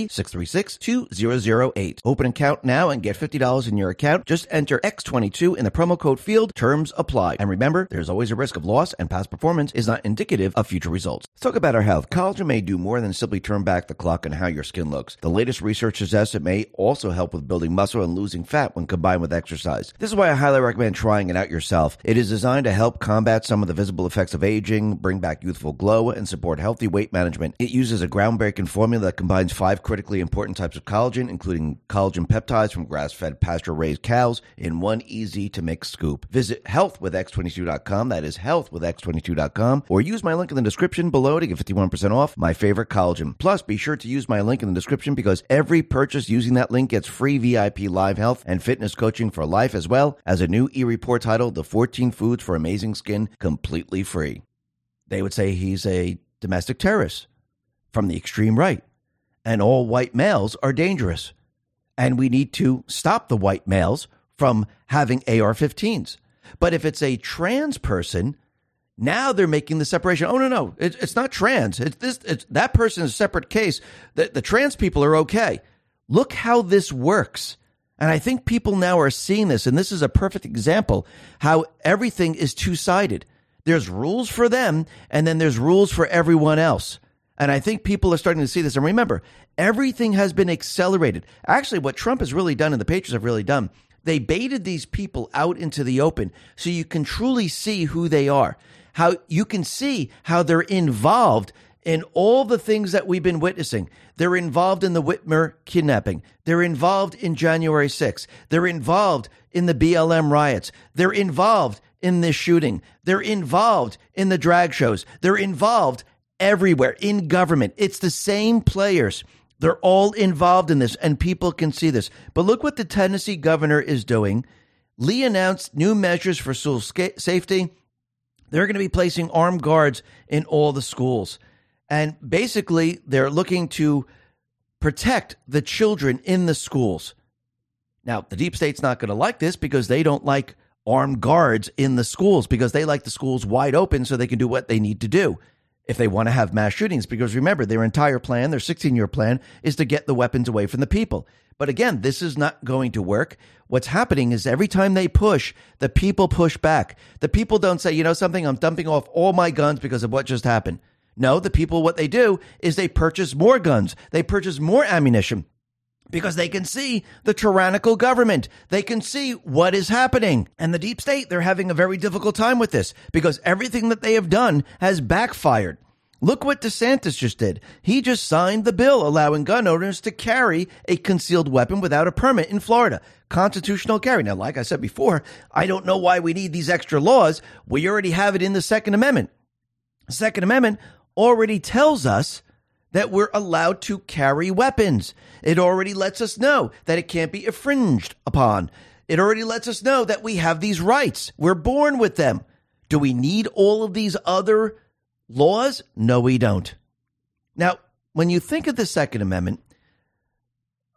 833-636-2008. Open an account now and get $50 in your account. Just enter X22 in the promo code field. Terms apply. And remember, there's always a risk of loss, and past performance is not indicative of future results. Let's talk about our health. Collagen may do more than simply turn back the clock on how your skin looks. The latest research suggests it may also help with building muscle and losing fat when combined with exercise. This is why I highly recommend trying it out yourself. It is designed to help combat some of the visible effects of aging, bring back youthful glow, and support healthy weight management. It uses a groundbreaking formula that combines 5 critically important types of collagen, including collagen peptides from grass-fed, pasture-raised cows, in one easy-to-mix scoop. Visit healthwithx22.com. That is healthwithx22.com. Or use my link in the description below to get 51% off my favorite collagen. Plus, be sure to use my link in the description because every purchase using that link gets free VIP live health and fitness coaching for life, as well as a new e-report titled The 14 Foods for Amazing Skin, completely free. They would say he's a domestic terrorist from the extreme right, and all white males are dangerous. And we need to stop the white males from having AR-15s. But if it's a trans person, now they're making the separation. Oh, no, it's not trans. It's that person is a separate case. The trans people are okay. Look how this works. And I think people now are seeing this, and this is a perfect example how everything is two-sided. There's rules for them, and then there's rules for everyone else. And I think people are starting to see this. And remember, everything has been accelerated. Actually, what Trump has really done and the Patriots have really done, they baited these people out into the open so you can truly see who they are, how you can see how they're involved in all the things that we've been witnessing. They're involved in the Whitmer kidnapping. They're involved in January 6th. They're involved in the BLM riots. They're involved in this shooting. They're involved in the drag shows. They're involved everywhere in government. It's the same players. They're all involved in this, and people can see this. But look what the Tennessee governor is doing. Lee announced new measures for school safety. They're going to be placing armed guards in all the schools. And basically, they're looking to protect the children in the schools. Now, the deep state's not going to like this because they don't like armed guards in the schools, because they like the schools wide open so they can do what they need to do if they want to have mass shootings. Because remember, their entire plan, their 16-year plan, is to get the weapons away from the people. But again, this is not going to work. What's happening is every time they push, the people push back. The people don't say, you know something, I'm dumping off all my guns because of what just happened. No, the people, what they do is they purchase more guns. They purchase more ammunition because they can see the tyrannical government. They can see what is happening. And the deep state, they're having a very difficult time with this because everything that they have done has backfired. Look what DeSantis just did. He just signed the bill allowing gun owners to carry a concealed weapon without a permit in Florida. Constitutional carry. Now, like I said before, I don't know why we need these extra laws. We already have it in the Second Amendment. The Second Amendment already tells us that we're allowed to carry weapons. It already lets us know that it can't be infringed upon. It already lets us know that we have these rights. We're born with them. Do we need all of these other laws? No, we don't. Now, when you think of the Second Amendment,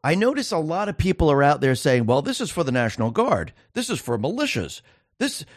I notice a lot of people are out there saying, well, this is for the National Guard. This is for militias. This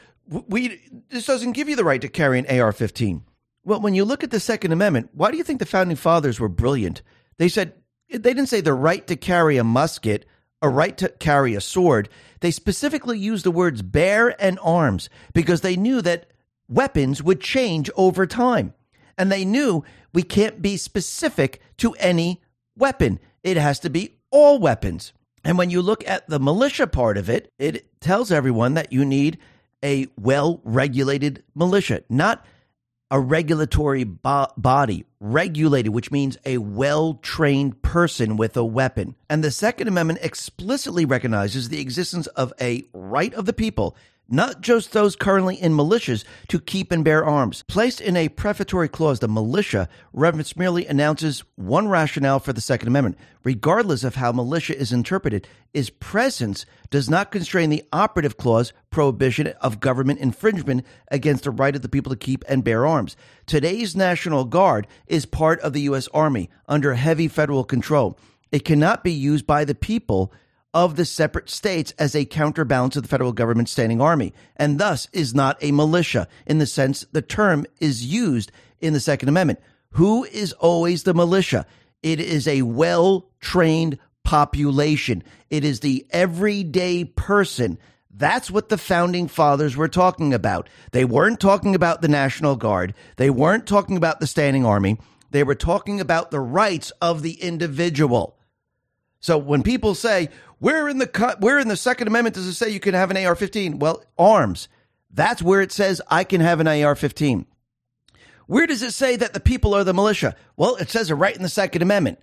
doesn't give you the right to carry an AR-15. Well, when you look at the Second Amendment, why do you think the Founding Fathers were brilliant? They didn't say the right to carry a musket, a right to carry a sword. They specifically used the words bear and arms because they knew that weapons would change over time. And they knew we can't be specific to any weapon. It has to be all weapons. And when you look at the militia part of it, it tells everyone that you need a well-regulated militia, not a regulatory body, regulated, which means a well-trained person with a weapon. And the Second Amendment explicitly recognizes the existence of a right of the people, not just those currently in militias, to keep and bear arms. Placed in a prefatory clause, the militia reference merely announces one rationale for the Second Amendment. Regardless of how militia is interpreted, its presence does not constrain the operative clause prohibition of government infringement against the right of the people to keep and bear arms. Today's National Guard is part of the U.S. Army under heavy federal control. It cannot be used by the people of the separate states as a counterbalance of the federal government's standing army, and thus is not a militia in the sense the term is used in the Second Amendment. Who is always the militia? It is a well-trained population. It is the everyday person. That's what the Founding Fathers were talking about. They weren't talking about the National Guard. They weren't talking about the standing army. They were talking about the rights of the individual. So when people say, where in the Second Amendment does it say you can have an AR-15? Well, arms. That's where it says I can have an AR-15. Where does it say that the people are the militia? Well, it says it right in the Second Amendment.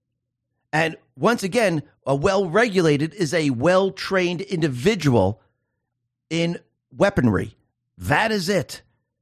And once again, a well-regulated is a well-trained individual in weaponry. That is it.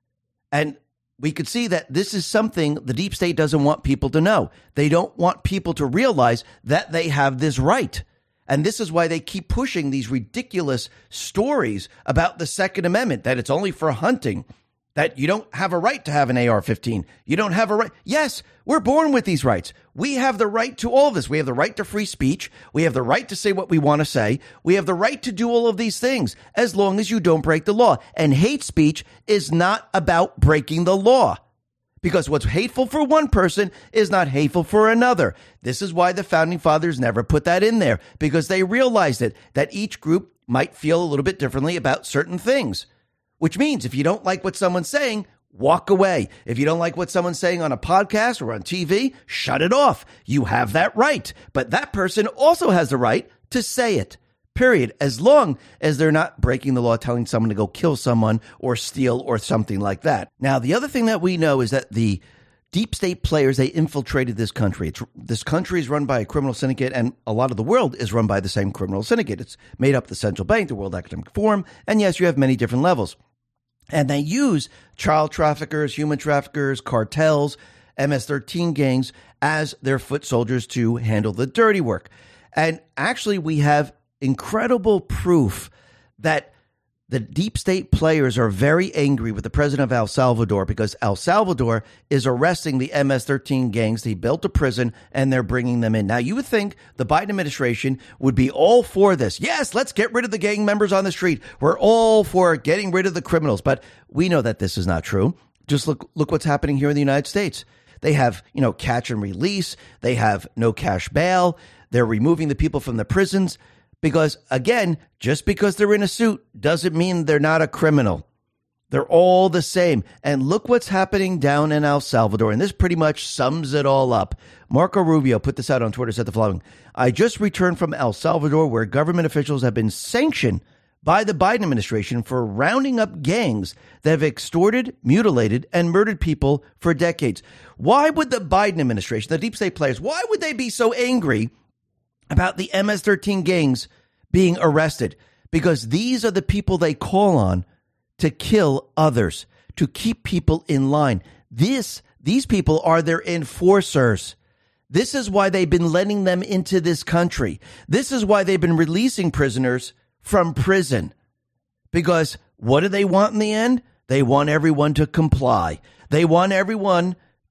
And we could see that this is something the deep state doesn't want people to know. They don't want people to realize that they have this right. And this is why they keep pushing these ridiculous stories about the Second Amendment, that it's only for hunting, that you don't have a right to have an AR-15. You don't have a right. Yes, we're born with these rights. We have the right to all of this. We have the right to free speech. We have the right to say what we want to say. We have the right to do all of these things as long as you don't break the law. And hate speech is not about breaking the law, because what's hateful for one person is not hateful for another. This is why the Founding Fathers never put that in there, because they realized that each group might feel a little bit differently about certain things, which means if you don't like what someone's saying, walk away. If you don't like what someone's saying on a podcast or on TV, shut it off. You have that right. But that person also has the right to say it, period, as long as they're not breaking the law, telling someone to go kill someone or steal or something like that. Now, the other thing that we know is that the deep state players, they infiltrated this country. This country is run by a criminal syndicate, and a lot of the world is run by the same criminal syndicate. It's made up the central bank, the World Economic Forum, and yes, you have many different levels. And they use child traffickers, human traffickers, cartels, MS-13 gangs as their foot soldiers to handle the dirty work. And actually, we have incredible proof that the deep state players are very angry with the president of El Salvador, because El Salvador is arresting the MS-13 gangs. They built a prison and they're bringing them in. Now, you would think the Biden administration would be all for this. Yes, let's get rid of the gang members on the street. We're all for getting rid of the criminals. But we know that this is not true. Just look what's happening here in the United States. They have, catch and release. They have no cash bail. They're removing the people from the prisons. Because, again, just because they're in a suit doesn't mean they're not a criminal. They're all the same. And look what's happening down in El Salvador. And this pretty much sums it all up. Marco Rubio put this out on Twitter, said the following: I just returned from El Salvador, where government officials have been sanctioned by the Biden administration for rounding up gangs that have extorted, mutilated, and murdered people for decades. Why would the Biden administration, the deep state players, why would they be so angry about the MS-13 gangs being arrested? Because these are the people they call on to kill others, to keep people in line. These people are their enforcers. This is why they've been letting them into this country. This is why they've been releasing prisoners from prison. Because what do they want in the end? They want everyone to comply. They want everyone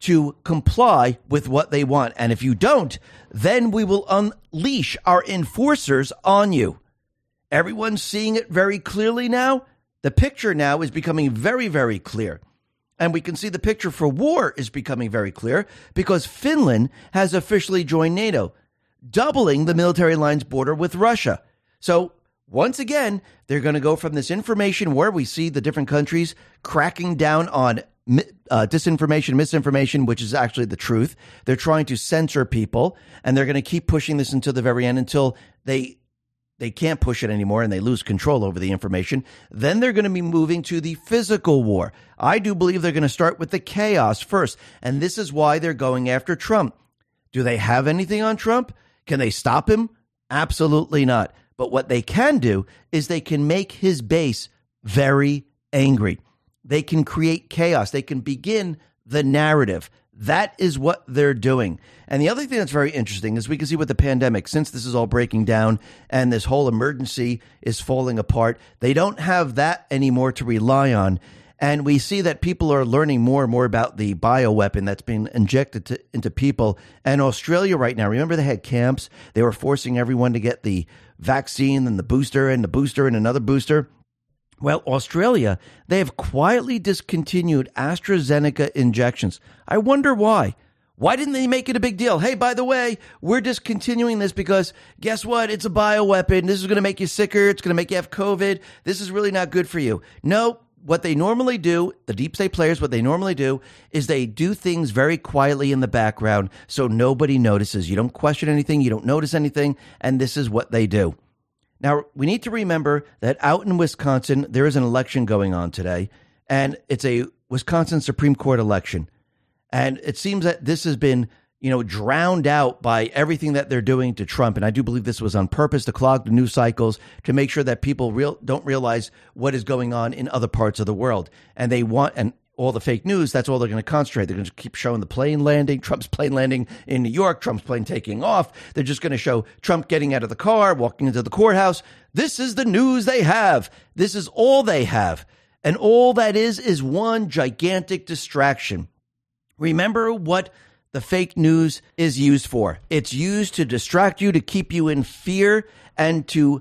to comply with what they want. And if you don't, then we will unleash our enforcers on you. Everyone's seeing it very clearly now. The picture now is becoming very, very clear. And we can see the picture for war is becoming very clear because Finland has officially joined NATO, doubling the military line's border with Russia. So once again, they're going to go from this information war. We see the different countries cracking down on disinformation, misinformation, which is actually the truth. They're trying to censor people, and they're going to keep pushing this until the very end, until they can't push it anymore and they lose control over the information. Then they're going to be moving to the physical war. I do believe they're going to start with the chaos first, and this is why they're going after Trump. Do they have anything on Trump? Can they stop him? Absolutely not. But what they can do is they can make his base very angry. They can create chaos. They can begin the narrative. That is what they're doing. And the other thing that's very interesting is we can see with the pandemic, since this is all breaking down and this whole emergency is falling apart, they don't have that anymore to rely on. And we see that people are learning more and more about the bioweapon that's being injected into people. And Australia right now, remember they had camps? They were forcing everyone to get the vaccine and the booster and another booster. Well, Australia, they have quietly discontinued AstraZeneca injections. I wonder why. Why didn't they make it a big deal? Hey, by the way, we're discontinuing this because guess what? It's a bioweapon. This is going to make you sicker. It's going to make you have COVID. This is really not good for you. No, what they normally do, the deep state players, what they normally do is they do things very quietly in the background so nobody notices. You don't question anything. You don't notice anything. And this is what they do. Now, we need to remember that out in Wisconsin, there is an election going on today, and it's a Wisconsin Supreme Court election. And it seems that this has been, drowned out by everything that they're doing to Trump. And I do believe this was on purpose to clog the news cycles to make sure that people don't realize what is going on in other parts of the world. And they want, and all the fake news, that's all they're going to concentrate. They're going to keep showing the plane landing, Trump's plane landing in New York, Trump's plane taking off. They're just going to show Trump getting out of the car, walking into the courthouse. This is the news they have. This is all they have. And all that is one gigantic distraction. Remember what the fake news is used for. It's used to distract you, to keep you in fear, and to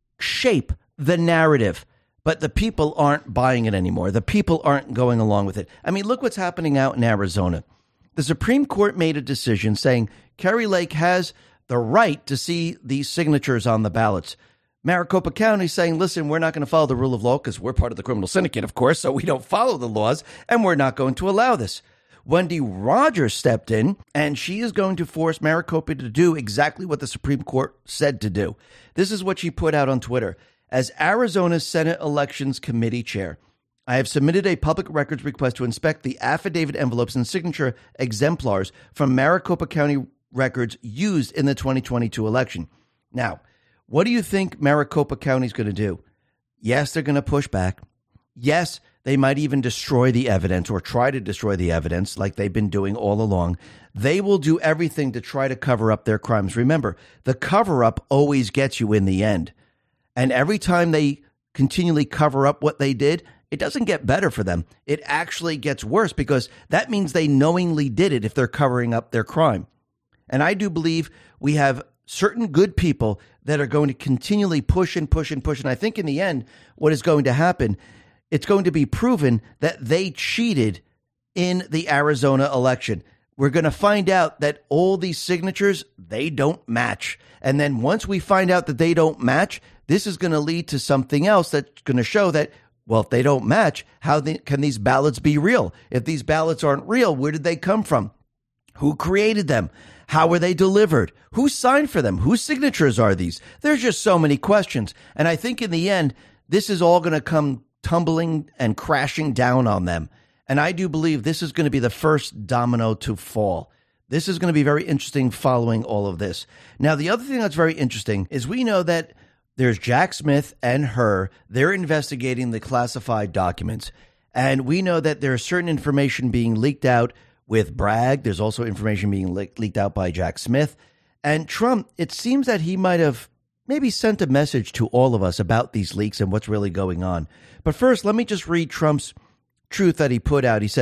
shape the narrative. But the people aren't buying it anymore. The people aren't going along with it. I mean, look what's happening out in Arizona. The Supreme Court made a decision saying Kari Lake has the right to see these signatures on the ballots. Maricopa County saying, listen, we're not going to follow the rule of law because we're part of the criminal syndicate, of course, so we don't follow the laws, and we're not going to allow this. Wendy Rogers stepped in, and she is going to force Maricopa to do exactly what the Supreme Court said to do. This is what she put out on Twitter. As Arizona's Senate Elections Committee Chair, I have submitted a public records request to inspect the affidavit envelopes and signature exemplars from Maricopa County records used in the 2022 election. Now, what do you think Maricopa County is going to do? Yes, they're going to push back. Yes, they might even destroy the evidence or try to destroy the evidence like they've been doing all along. They will do everything to try to cover up their crimes. Remember, the cover-up always gets you in the end. And every time they continually cover up what they did, it doesn't get better for them. It actually gets worse because that means they knowingly did it if they're covering up their crime. And I do believe we have certain good people that are going to continually push and push and push. And I think in the end, what is going to happen, it's going to be proven that they cheated in the Arizona election. We're going to find out that all these signatures, they don't match. And then once we find out that they don't match, this is going to lead to something else that's going to show that, well, if they don't match, can these ballots be real? If these ballots aren't real, where did they come from? Who created them? How were they delivered? Who signed for them? Whose signatures are these? There's just so many questions. And I think in the end, this is all going to come tumbling and crashing down on them. And I do believe this is going to be the first domino to fall. This is going to be very interesting following all of this. Now, the other thing that's very interesting is we know that there's Jack Smith and her. They're investigating the classified documents. And we know that there's certain information being leaked out with Bragg. There's also information being leaked out by Jack Smith. And Trump, it seems that he might have maybe sent a message to all of us about these leaks and what's really going on. But first, let me just read Trump's truth that he put out. He said,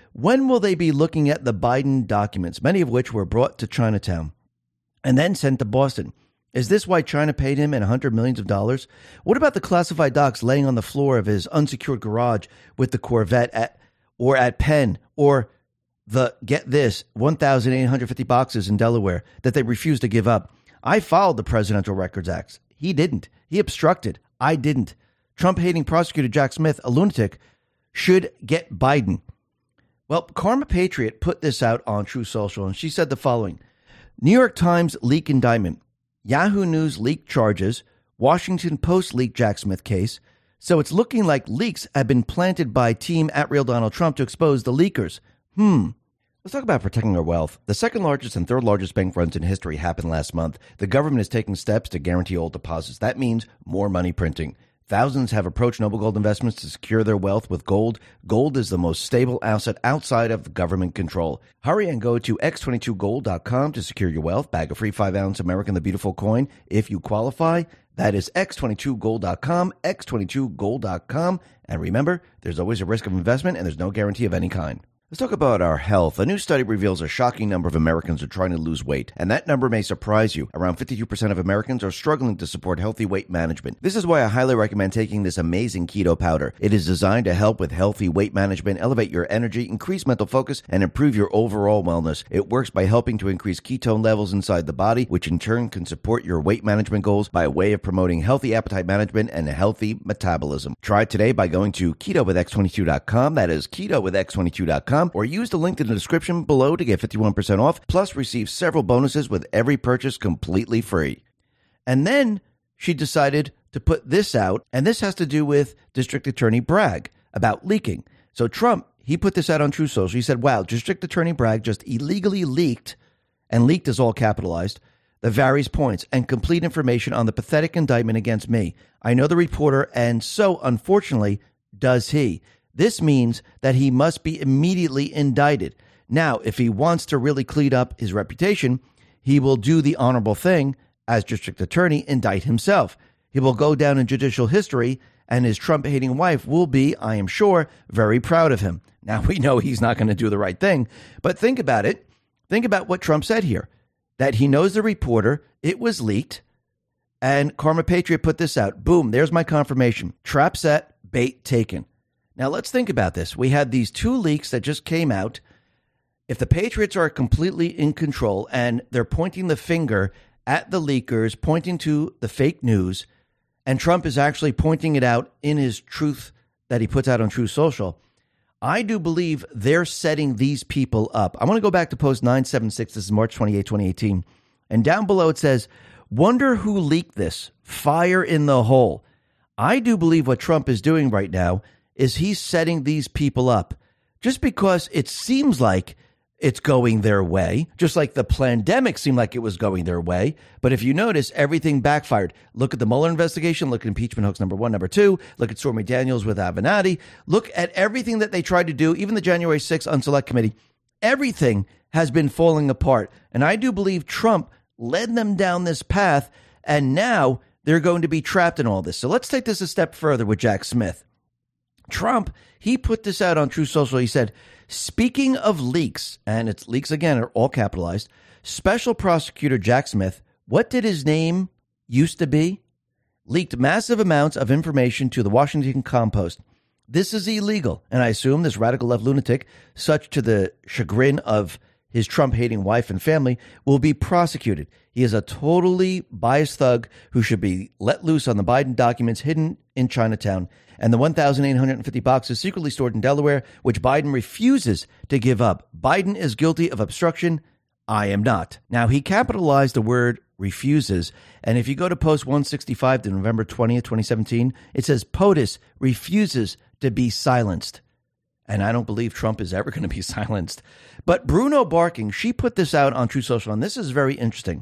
when will they be looking at the Biden documents, many of which were brought to Chinatown and then sent to Boston? Is this why China paid him in $100 million? What about the classified docs laying on the floor of his unsecured garage with the Corvette at Penn, or the, get this, 1,850 boxes in Delaware that they refused to give up? I followed the Presidential Records Act. He didn't. He obstructed. I didn't. Trump-hating prosecutor Jack Smith, a lunatic, should get Biden. Well, Karma Patriot put this out on True Social, and she said the following. New York Times leak indictment. Yahoo News leaked charges. Washington Post leaked Jack Smith case. So it's looking like leaks have been planted by Team @RealDonald Trump to expose the leakers. Let's talk about protecting our wealth. The second largest and third largest bank runs in history happened last month. The government is taking steps to guarantee all deposits. That means more money printing. Thousands have approached Noble Gold Investments to secure their wealth with gold. Gold is the most stable asset outside of government control. Hurry and go to x22gold.com to secure your wealth. Bag a free 5-ounce American the Beautiful coin if you qualify. That is x22gold.com, x22gold.com. And remember, there's always a risk of investment and there's no guarantee of any kind. Let's talk about our health. A new study reveals a shocking number of Americans are trying to lose weight, and that number may surprise you. Around 52% of Americans are struggling to support healthy weight management. This is why I highly recommend taking this amazing keto powder. It is designed to help with healthy weight management, elevate your energy, increase mental focus, and improve your overall wellness. It works by helping to increase ketone levels inside the body, which in turn can support your weight management goals by way of promoting healthy appetite management and a healthy metabolism. Try it today by going to ketowithx22.com. That is ketowithx22.com. Or use the link in the description below to get 51% off, plus receive several bonuses with every purchase completely free. And then she decided to put this out, and this has to do with District Attorney Bragg about leaking. So Trump, he put this out on True Social. He said, wow, District Attorney Bragg just illegally leaked, and leaked is all capitalized, the various points and complete information on the pathetic indictment against me. I know the reporter, and so, unfortunately, does he. This means that he must be immediately indicted. Now, if he wants to really clean up his reputation, he will do the honorable thing as district attorney, indict himself. He will go down in judicial history, and his Trump-hating wife will be, I am sure, very proud of him. Now, we know he's not going to do the right thing, but think about it. Think about what Trump said here, that he knows the reporter, it was leaked, and Karma Patriot put this out. Boom, there's my confirmation. Trap set, bait taken. Now, let's think about this. We had these two leaks that just came out. If the Patriots are completely in control and they're pointing the finger at the leakers, pointing to the fake news, and Trump is actually pointing it out in his truth that he puts out on True Social, I do believe they're setting these people up. I want to go back to post 976. This is March 28, 2018. And down below it says, wonder who leaked this? Fire in the hole. I do believe what Trump is doing right now is he's setting these people up just because it seems like it's going their way, just like the pandemic seemed like it was going their way. But if you notice, everything backfired. Look at the Mueller investigation. Look at impeachment hoax number 1, number 2. Look at Stormy Daniels with Avenatti. Look at everything that they tried to do, even the January 6th Unselect Committee. Everything has been falling apart. And I do believe Trump led them down this path, and now they're going to be trapped in all this. So let's take this a step further with Jack Smith. Trump, he put this out on True Social. He said, speaking of leaks, and it's leaks again, are all capitalized, Special Prosecutor Jack Smith, what did his name used to be? Leaked massive amounts of information to the Washington Compost. This is illegal, and I assume this radical left lunatic, such to the chagrin of his Trump-hating wife and family, will be prosecuted. He is a totally biased thug who should be let loose on the Biden documents hidden in Chinatown and the 1,850 boxes secretly stored in Delaware, which Biden refuses to give up. Biden is guilty of obstruction. I am not. Now, he capitalized the word refuses, and if you go to post 165 to November 20th, 2017, it says POTUS refuses to be silenced. And I don't believe Trump is ever going to be silenced. But Bruno Barking, she put this out on True Social, and this is very interesting.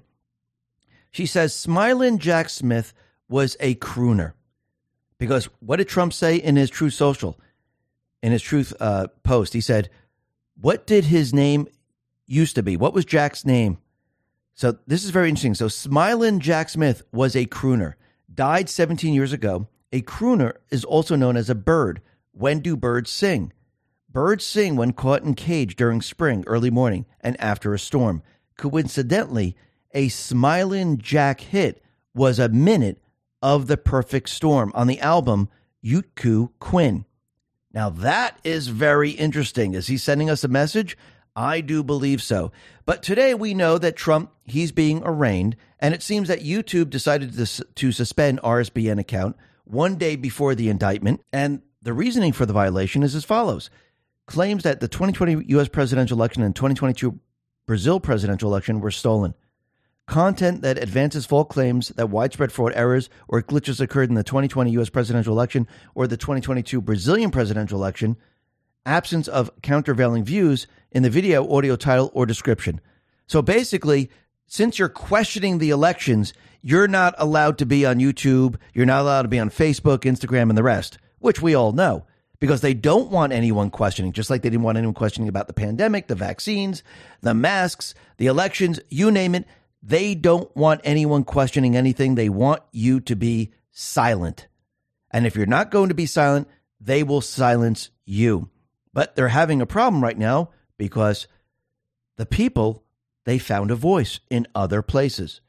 She says, Smilin' Jack Smith was a crooner. Because what did Trump say in his True Social, in his Truth post? He said, what did his name used to be? What was Jack's name? So this is very interesting. So Smilin' Jack Smith was a crooner, died 17 years ago. A crooner is also known as a bird. When do birds sing? Birds sing when caught in cage during spring, early morning, and after a storm. Coincidentally, a Smilin' Jack hit was a minute of the perfect storm on the album Utku Quinn. Now that is very interesting. Is he sending us a message? I do believe so. But today we know that Trump, he's being arraigned, and it seems that YouTube decided to suspend RSBN account one day before the indictment. And the reasoning for the violation is as follows. Claims that the 2020 U.S. presidential election and 2022 Brazil presidential election were stolen. Content that advances false claims that widespread fraud, errors, or glitches occurred in the 2020 U.S. presidential election or the 2022 Brazilian presidential election. Absence of countervailing views in the video, audio, title, or description. So basically, since you're questioning the elections, you're not allowed to be on YouTube. You're not allowed to be on Facebook, Instagram, and the rest, which we all know, because they don't want anyone questioning, just like they didn't want anyone questioning about the pandemic, the vaccines, the masks, the elections, you name it. They don't want anyone questioning anything. They want you to be silent. And if you're not going to be silent, they will silence you. But they're having a problem right now because the people, they found a voice in other places.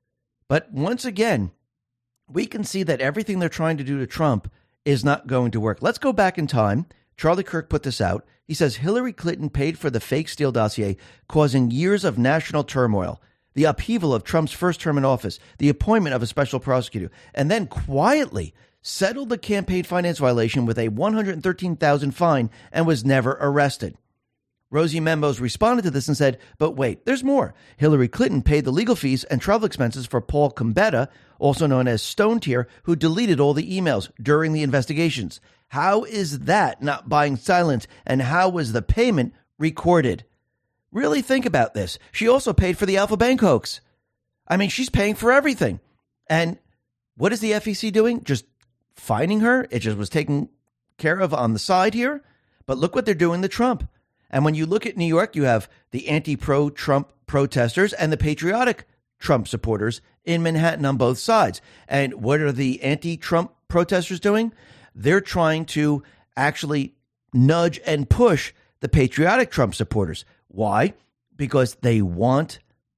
But once again, we can see that everything they're trying to do to Trump is not going to work. Let's go back in time. Charlie Kirk put this out. He says Hillary Clinton paid for the fake Steele dossier, causing years of national turmoil, the upheaval of Trump's first term in office, the appointment of a special prosecutor, and then quietly settled the campaign finance violation with a $113,000 fine and was never arrested. Rosie Membos responded to this and said, but wait, there's more. Hillary Clinton paid the legal fees and travel expenses for Paul Combetta, also known as Stone Tier, who deleted all the emails during the investigations. How is that not buying silence, and how was the payment recorded? Really think about this. She also paid for the Alpha Bank hoax. I mean, she's paying for everything. And what is the FEC doing? Just fining her? It just was taken care of on the side here. But look what they're doing to Trump. And when you look at New York, you have the anti-pro-Trump protesters and the patriotic Trump supporters in Manhattan on both sides. And what are the anti-Trump protesters doing? They're trying to actually nudge and push the patriotic Trump supporters. Why? Because they want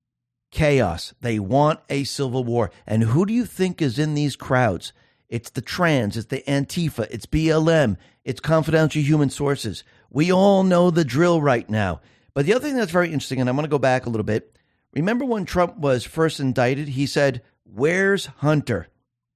chaos. They want a civil war. And who do you think is in these crowds? It's the trans, it's the Antifa, it's BLM, it's confidential human sources. We all know the drill right now. But the other thing that's very interesting, and I'm going to go back a little bit. Remember when Trump was first indicted, he said, "Where's Hunter?"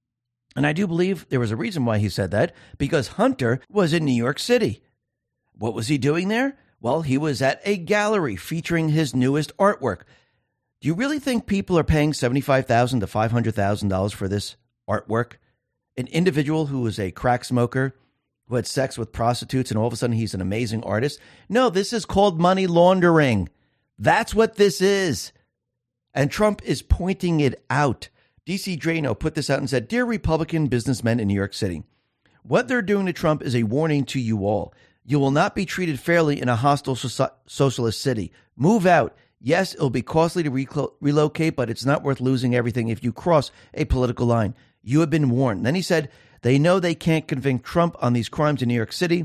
And I do believe there was a reason why he said that, because Hunter was in New York City. What was he doing there? Well, he was at a gallery featuring his newest artwork. Do you really think people are paying $75,000 to $500,000 for this artwork? An individual who was a crack smoker, who had sex with prostitutes, and all of a sudden he's an amazing artist? No, this is called money laundering. That's what this is. And Trump is pointing it out. DC Drano put this out and said, "Dear Republican businessmen in New York City, what they're doing to Trump is a warning to you all. You will not be treated fairly in a hostile socialist city. Move out. Yes, it'll be costly to relocate, but it's not worth losing everything if you cross a political line. You have been warned." Then he said, they know they can't convict Trump on these crimes in New York City,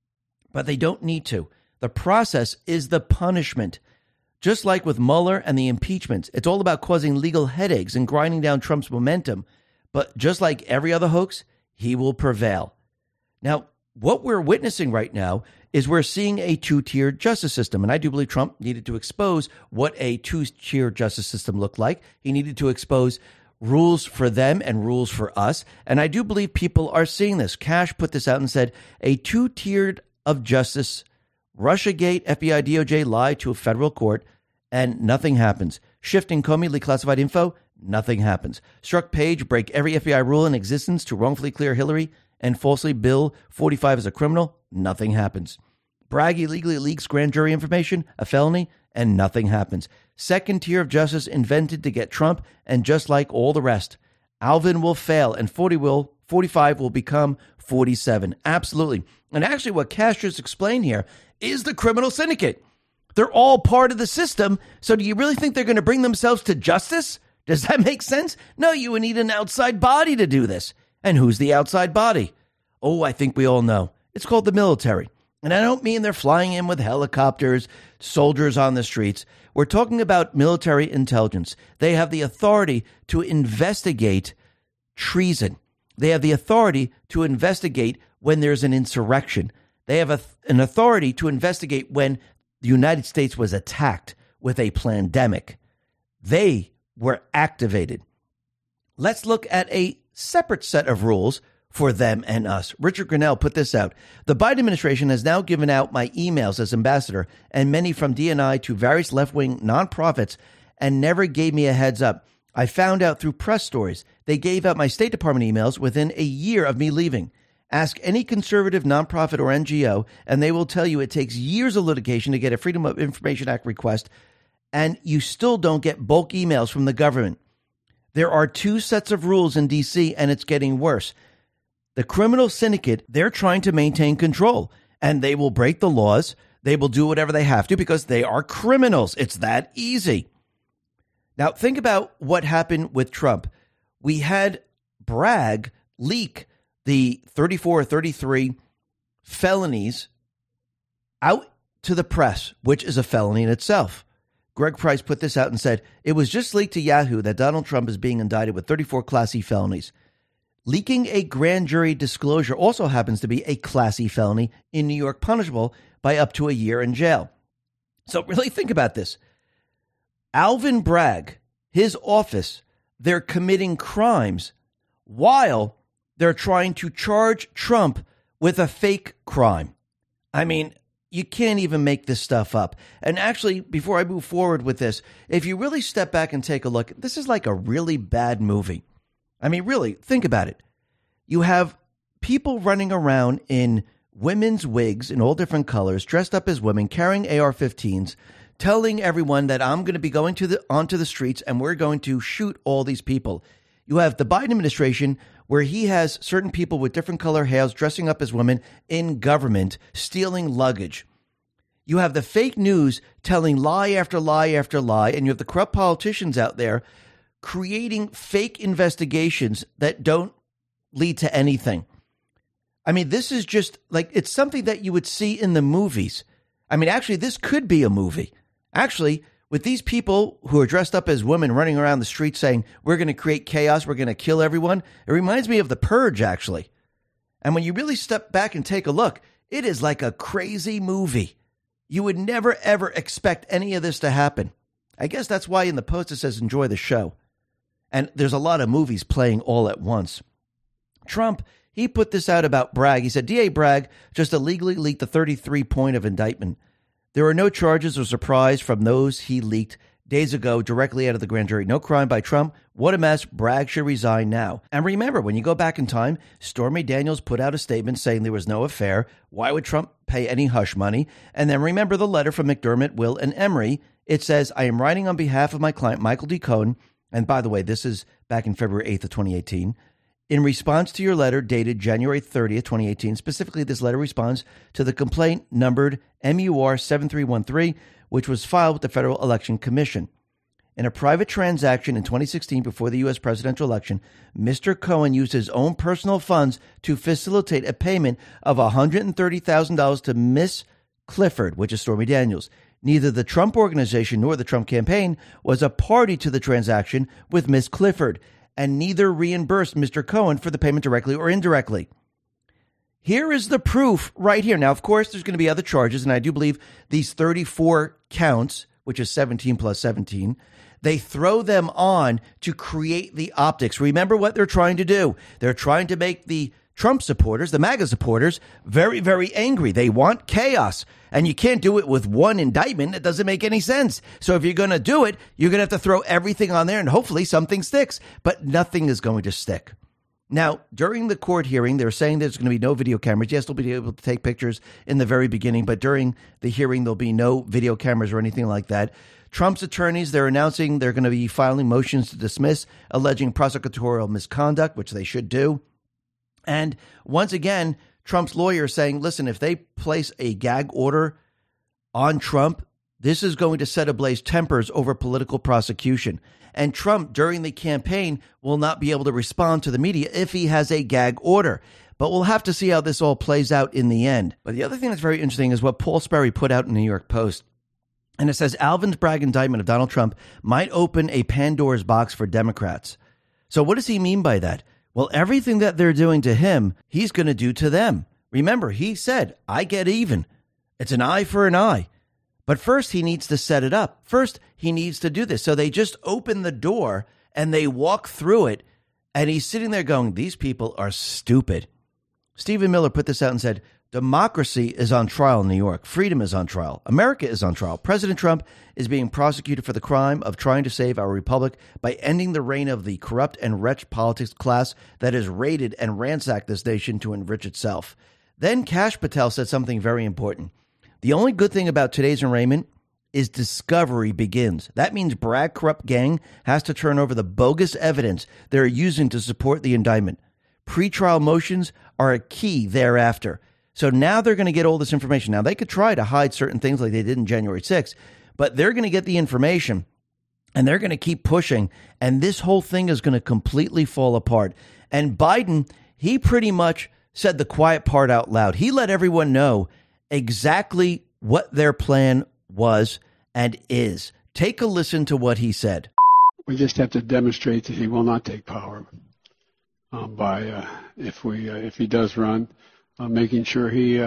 but they don't need to. The process is the punishment. Just like with Mueller and the impeachments, it's all about causing legal headaches and grinding down Trump's momentum. But just like every other hoax, he will prevail. Now, what we're witnessing right now is we're seeing a two-tiered justice system. And I do believe Trump needed to expose what a two-tiered justice system looked like. He needed to expose rules for them and rules for us. And I do believe people are seeing this. Cash put this out and said, a two-tiered of justice. Russiagate, FBI, DOJ lie to a federal court and nothing happens. Shifting Comey, leak classified info, nothing happens. Struck Page, break every FBI rule in existence to wrongfully clear Hillary and falsely bill 45 as a criminal, nothing happens. Bragg illegally leaks grand jury information, a felony, and nothing happens. Second tier of justice invented to get Trump, and just like all the rest, Alvin will fail, and 45 will become 47. Absolutely. And actually what Cash just explained here is the criminal syndicate. They're all part of the system. So do you really think they're going to bring themselves to justice? Does that make sense? No, you would need an outside body to do this. And who's the outside body? Oh, I think we all know. It's called the military. And I don't mean they're flying in with helicopters, soldiers on the streets. We're talking about military intelligence. They have the authority to investigate treason. They have the authority to investigate when there's an insurrection. They have an authority to investigate when the United States was attacked with a pandemic. They were activated. Let's look at a separate set of rules for them and us. Richard Grenell put this out. The Biden administration has now given out my emails as ambassador and many from DNI to various left-wing nonprofits and never gave me a heads up. I found out through press stories. They gave out my State Department emails within a year of me leaving. Ask any conservative nonprofit or NGO, and they will tell you it takes years of litigation to get a Freedom of Information Act request, and you still don't get bulk emails from the government. There are two sets of rules in D.C., and it's getting worse. The criminal syndicate, they're trying to maintain control, and they will break the laws. They will do whatever they have to because they are criminals. It's that easy. Now, think about what happened with Trump. We had Bragg leak the 34 or 33 felonies out to the press, which is a felony in itself. Greg Price put this out and said, it was just leaked to Yahoo that Donald Trump is being indicted with 34 Class E felonies. Leaking a grand jury disclosure also happens to be a Class E felony in New York, punishable by up to a year in jail. So really think about this. Alvin Bragg, his office, they're committing crimes while they're trying to charge Trump with a fake crime. I mean, you can't even make this stuff up. And actually, before I move forward with this, if you really step back and take a look, this is like a really bad movie. I mean, really, think about it. You have people running around in women's wigs in all different colors, dressed up as women, carrying AR-15s, telling everyone that I'm going to be going onto the streets and we're going to shoot all these people. You have the Biden administration where he has certain people with different color hairs dressing up as women in government, stealing luggage. You have the fake news telling lie after lie after lie, and you have the corrupt politicians out there creating fake investigations that don't lead to anything. I mean, this is just like, it's something that you would see in the movies. I mean, actually, this could be a movie. Actually, with these people who are dressed up as women running around the street saying, we're going to create chaos, we're going to kill everyone, it reminds me of The Purge, actually. And when you really step back and take a look, it is like a crazy movie. You would never, ever expect any of this to happen. I guess that's why in the post it says, enjoy the show. And there's a lot of movies playing all at once. Trump, he put this out about Bragg. He said, DA Bragg just illegally leaked the 33-point of indictment. There are no charges or surprise from those he leaked days ago directly out of the grand jury. No crime by Trump. What a mess. Bragg should resign now. And remember, when you go back in time, Stormy Daniels put out a statement saying there was no affair. Why would Trump pay any hush money? And then remember the letter from McDermott, Will, and Emery. It says, I am writing on behalf of my client, Michael D. Cohen. And by the way, this is back in February 8th of 2018. In response to your letter dated January 30th, 2018, specifically this letter responds to the complaint numbered MUR 7313, which was filed with the Federal Election Commission. In a private transaction in 2016 before the U.S. presidential election, Mr. Cohen used his own personal funds to facilitate a payment of $130,000 to Miss Clifford, which is Stormy Daniels. Neither the Trump Organization nor the Trump campaign was a party to the transaction with Miss Clifford, and neither reimbursed Mr. Cohen for the payment directly or indirectly. Here is the proof right here. Now, of course, there's going to be other charges, and I do believe these 34 counts, which is 17 plus 17, they throw them on to create the optics. Remember what they're trying to do. They're trying to make the Trump supporters, the MAGA supporters, very, very angry. They want chaos. And you can't do it with one indictment. It doesn't make any sense. So if you're going to do it, you're going to have to throw everything on there and hopefully something sticks. But nothing is going to stick. Now, during the court hearing, they're saying there's going to be no video cameras. Yes, they'll be able to take pictures in the very beginning, but during the hearing, there'll be no video cameras or anything like that. Trump's attorneys, they're announcing they're going to be filing motions to dismiss, alleging prosecutorial misconduct, which they should do. And once again, Trump's lawyer saying, listen, if they place a gag order on Trump, This is going to set ablaze tempers over political prosecution. And Trump, during the campaign, will not be able to respond to the media if he has a gag order. But we'll have to see how this all plays out in the end. But the other thing that's very interesting is what Paul Sperry put out in the New York Post. And it says Alvin's Bragg indictment of Donald Trump might open a Pandora's box for Democrats. So what does he mean by that? Well, everything that they're doing to him, he's going to do to them. Remember, he said, I get even. It's an eye for an eye. But first, he needs to set it up. First, he needs to do this. So they just open the door and they walk through it. And he's sitting there going, these people are stupid. Stephen Miller put this out and said, democracy is on trial in New York. Freedom is on trial. America is on trial. President Trump is being prosecuted for the crime of trying to save our republic by ending the reign of the corrupt and wretched politics class that has raided and ransacked this nation to enrich itself. Then Kash Patel said something very important. The only good thing about today's arraignment is discovery begins. That means Bragg corrupt gang has to turn over the bogus evidence they're using to support the indictment. Pretrial motions are a key thereafter. So now they're going to get all this information. Now, they could try to hide certain things like they did in January 6th, but they're going to get the information and they're going to keep pushing. And this whole thing is going to completely fall apart. And Biden, he pretty much said the quiet part out loud. He let everyone know exactly what their plan was and is. Take a listen to what he said. We just have to demonstrate that he will not take power if he does run, making sure he,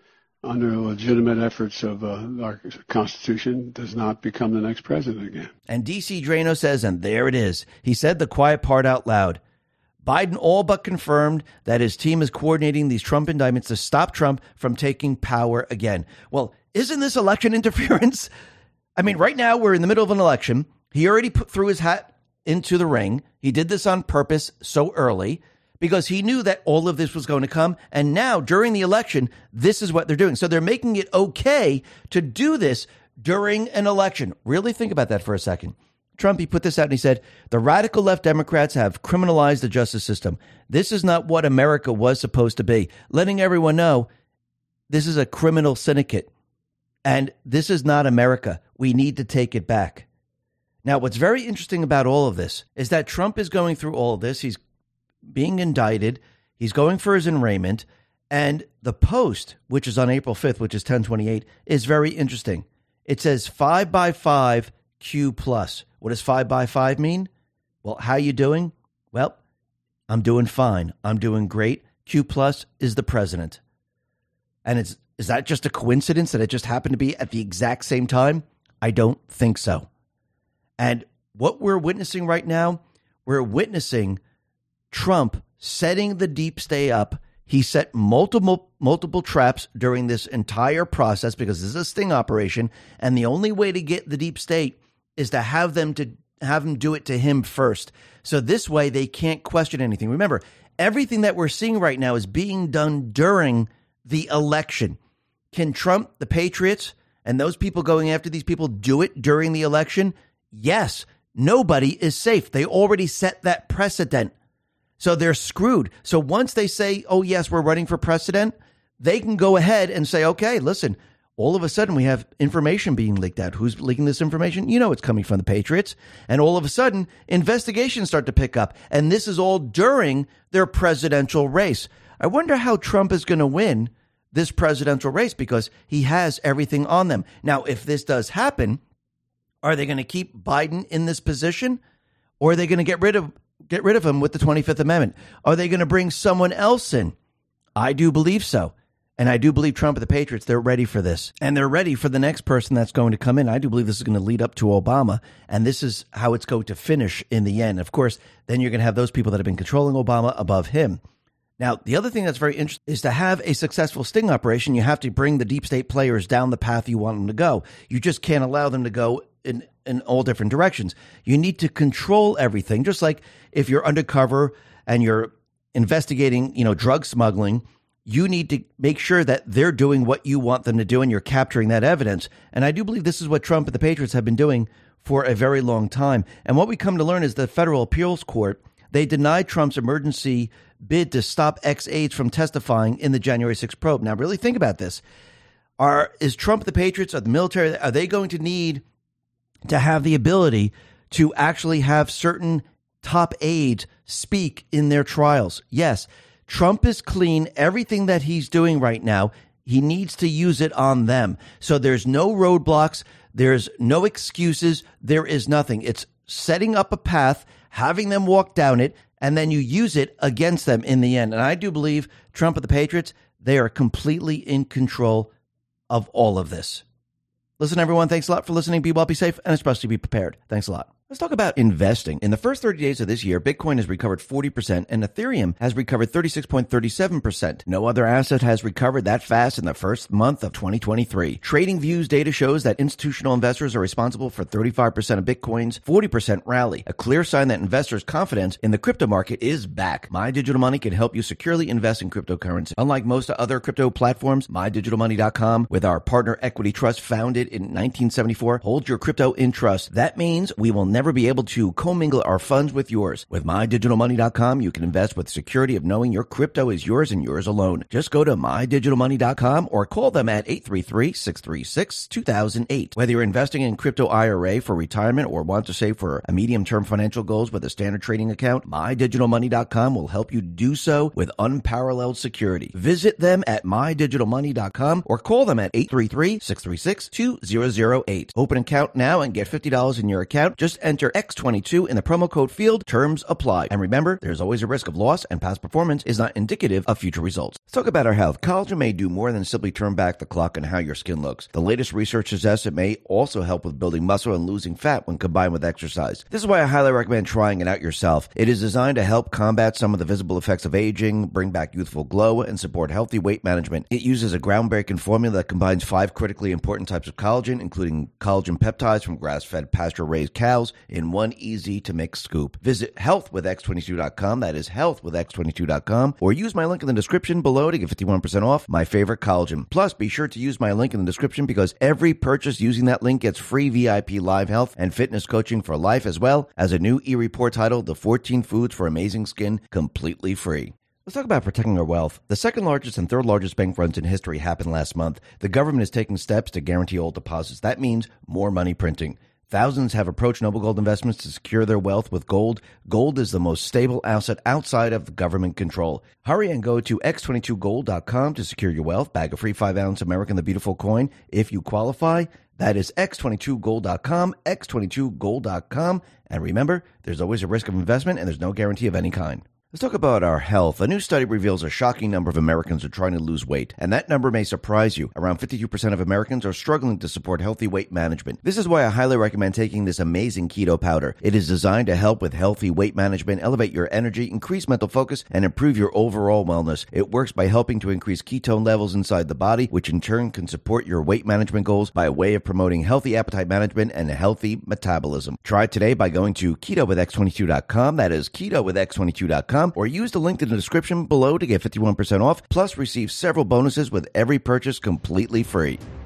under legitimate efforts of our Constitution, does not become the next president again. And DC Drano says, and there it is. He said the quiet part out loud. Biden all but confirmed that his team is coordinating these Trump indictments to stop Trump from taking power again. Well, isn't this election interference? I mean, right now we're in the middle of an election. He already threw his hat into the ring. He did this on purpose so early because he knew that all of this was going to come. And now during the election, this is what they're doing. So they're making it okay to do this during an election. Really think about that for a second. Trump, he put this out and he said, the radical left Democrats have criminalized the justice system. This is not what America was supposed to be. Letting everyone know this is a criminal syndicate and this is not America. We need to take it back. Now, what's very interesting about all of this is that Trump is going through all of this. He's being indicted. He's going for his arraignment. And the Post, which is on April 5th, which is 10/28, is very interesting. It says 5x5 Q plus. What does 5x5 mean? Well, how you doing? Well, I'm doing fine. I'm doing great. Q plus is the president. And is that just a coincidence that it just happened to be at the exact same time? I don't think so. And what we're witnessing right now, we're witnessing Trump setting the deep state up. He set multiple traps during this entire process because this is a sting operation. And the only way to get the deep state is to have him do it to him first. So this way they can't question anything. Remember, everything that we're seeing right now is being done during the election. Can Trump, the Patriots, and those people going after these people do it during the election? Yes. Nobody is safe. They already set that precedent. So they're screwed. So once they say, oh, yes, we're running for president, they can go ahead and say, okay, listen, all of a sudden we have information being leaked out. Who's leaking this information? You know it's coming from the Patriots. And all of a sudden, investigations start to pick up. And this is all during their presidential race. I wonder how Trump is going to win this presidential race because he has everything on them. Now, if this does happen, are they going to keep Biden in this position? Or are they going to get rid of him with the 25th Amendment? Are they going to bring someone else in? I do believe so. And I do believe Trump and the Patriots, they're ready for this. And they're ready for the next person that's going to come in. I do believe this is going to lead up to Obama. And this is how it's going to finish in the end. Of course, then you're going to have those people that have been controlling Obama above him. Now, the other thing that's very interesting is to have a successful sting operation, you have to bring the deep state players down the path you want them to go. You just can't allow them to go in all different directions. You need to control everything, just like if you're undercover and you're investigating, drug smuggling, you need to make sure that they're doing what you want them to do and you're capturing that evidence. And I do believe this is what Trump and the Patriots have been doing for a very long time. And what we come to learn is the Federal Appeals Court, they denied Trump's emergency bid to stop ex-aides from testifying in the January 6th probe. Now, really think about this. Is Trump, the Patriots, or the military, are they going to need to have the ability to actually have certain top aides speak in their trials? Yes, Trump is clean. Everything that he's doing right now, he needs to use it on them. So there's no roadblocks. There's no excuses. There is nothing. It's setting up a path, having them walk down it, and then you use it against them in the end. And I do believe Trump and the Patriots, they are completely in control of all of this. Listen, everyone, thanks a lot for listening. Be well, be safe, and especially be prepared. Thanks a lot. Let's talk about investing. In the first 30 days of this year, Bitcoin has recovered 40% and Ethereum has recovered 36.37%. No other asset has recovered that fast in the first month of 2023. TradingView's data shows that institutional investors are responsible for 35% of Bitcoin's 40% rally, a clear sign that investors' confidence in the crypto market is back. My Digital Money can help you securely invest in cryptocurrency. Unlike most other crypto platforms, MyDigitalMoney.com, with our partner Equity Trust founded in 1974, holds your crypto in trust. That means we will never be able to commingle our funds with yours. With MyDigitalMoney.com, you can invest with security of knowing your crypto is yours and yours alone. Just go to MyDigitalMoney.com or call them at 833-636-2008. Whether you're investing in crypto IRA for retirement or want to save for a medium-term financial goals with a standard trading account, MyDigitalMoney.com will help you do so with unparalleled security. Visit them at MyDigitalMoney.com or call them at 833-636-2008. Open an account now and get $50 in your account. Just enter X22 in the promo code field. Terms apply. And remember, there's always a risk of loss, and past performance is not indicative of future results. Let's talk about our health. Collagen may do more than simply turn back the clock on how your skin looks. The latest research suggests it may also help with building muscle and losing fat when combined with exercise. This is why I highly recommend trying it out yourself. It is designed to help combat some of the visible effects of aging, bring back youthful glow, and support healthy weight management. It uses a groundbreaking formula that combines 5 critically important types of collagen, including collagen peptides from grass-fed, pasture-raised cows, in one easy-to-mix scoop. Visit healthwithx22.com, that is healthwithx22.com, or use my link in the description below to get 51% off my favorite collagen. Plus, be sure to use my link in the description because every purchase using that link gets free VIP live health and fitness coaching for life, as well as a new e-report titled The 14 Foods for Amazing Skin, completely free. Let's talk about protecting our wealth. The second largest and third largest bank runs in history happened last month. The government is taking steps to guarantee all deposits. That means more money printing. Thousands have approached Noble Gold Investments to secure their wealth with gold. Gold is the most stable asset outside of government control. Hurry and go to x22gold.com to secure your wealth. Bag a free 5-ounce American the Beautiful coin if you qualify. That is x22gold.com, x22gold.com. And remember, there's always a risk of investment and there's no guarantee of any kind. Let's talk about our health. A new study reveals a shocking number of Americans are trying to lose weight, and that number may surprise you. Around 52% of Americans are struggling to support healthy weight management. This is why I highly recommend taking this amazing keto powder. It is designed to help with healthy weight management, elevate your energy, increase mental focus, and improve your overall wellness. It works by helping to increase ketone levels inside the body, which in turn can support your weight management goals by way of promoting healthy appetite management and a healthy metabolism. Try it today by going to ketowithx22.com. That is ketowithx22.com. Or use the link in the description below to get 51% off, plus receive several bonuses with every purchase completely free.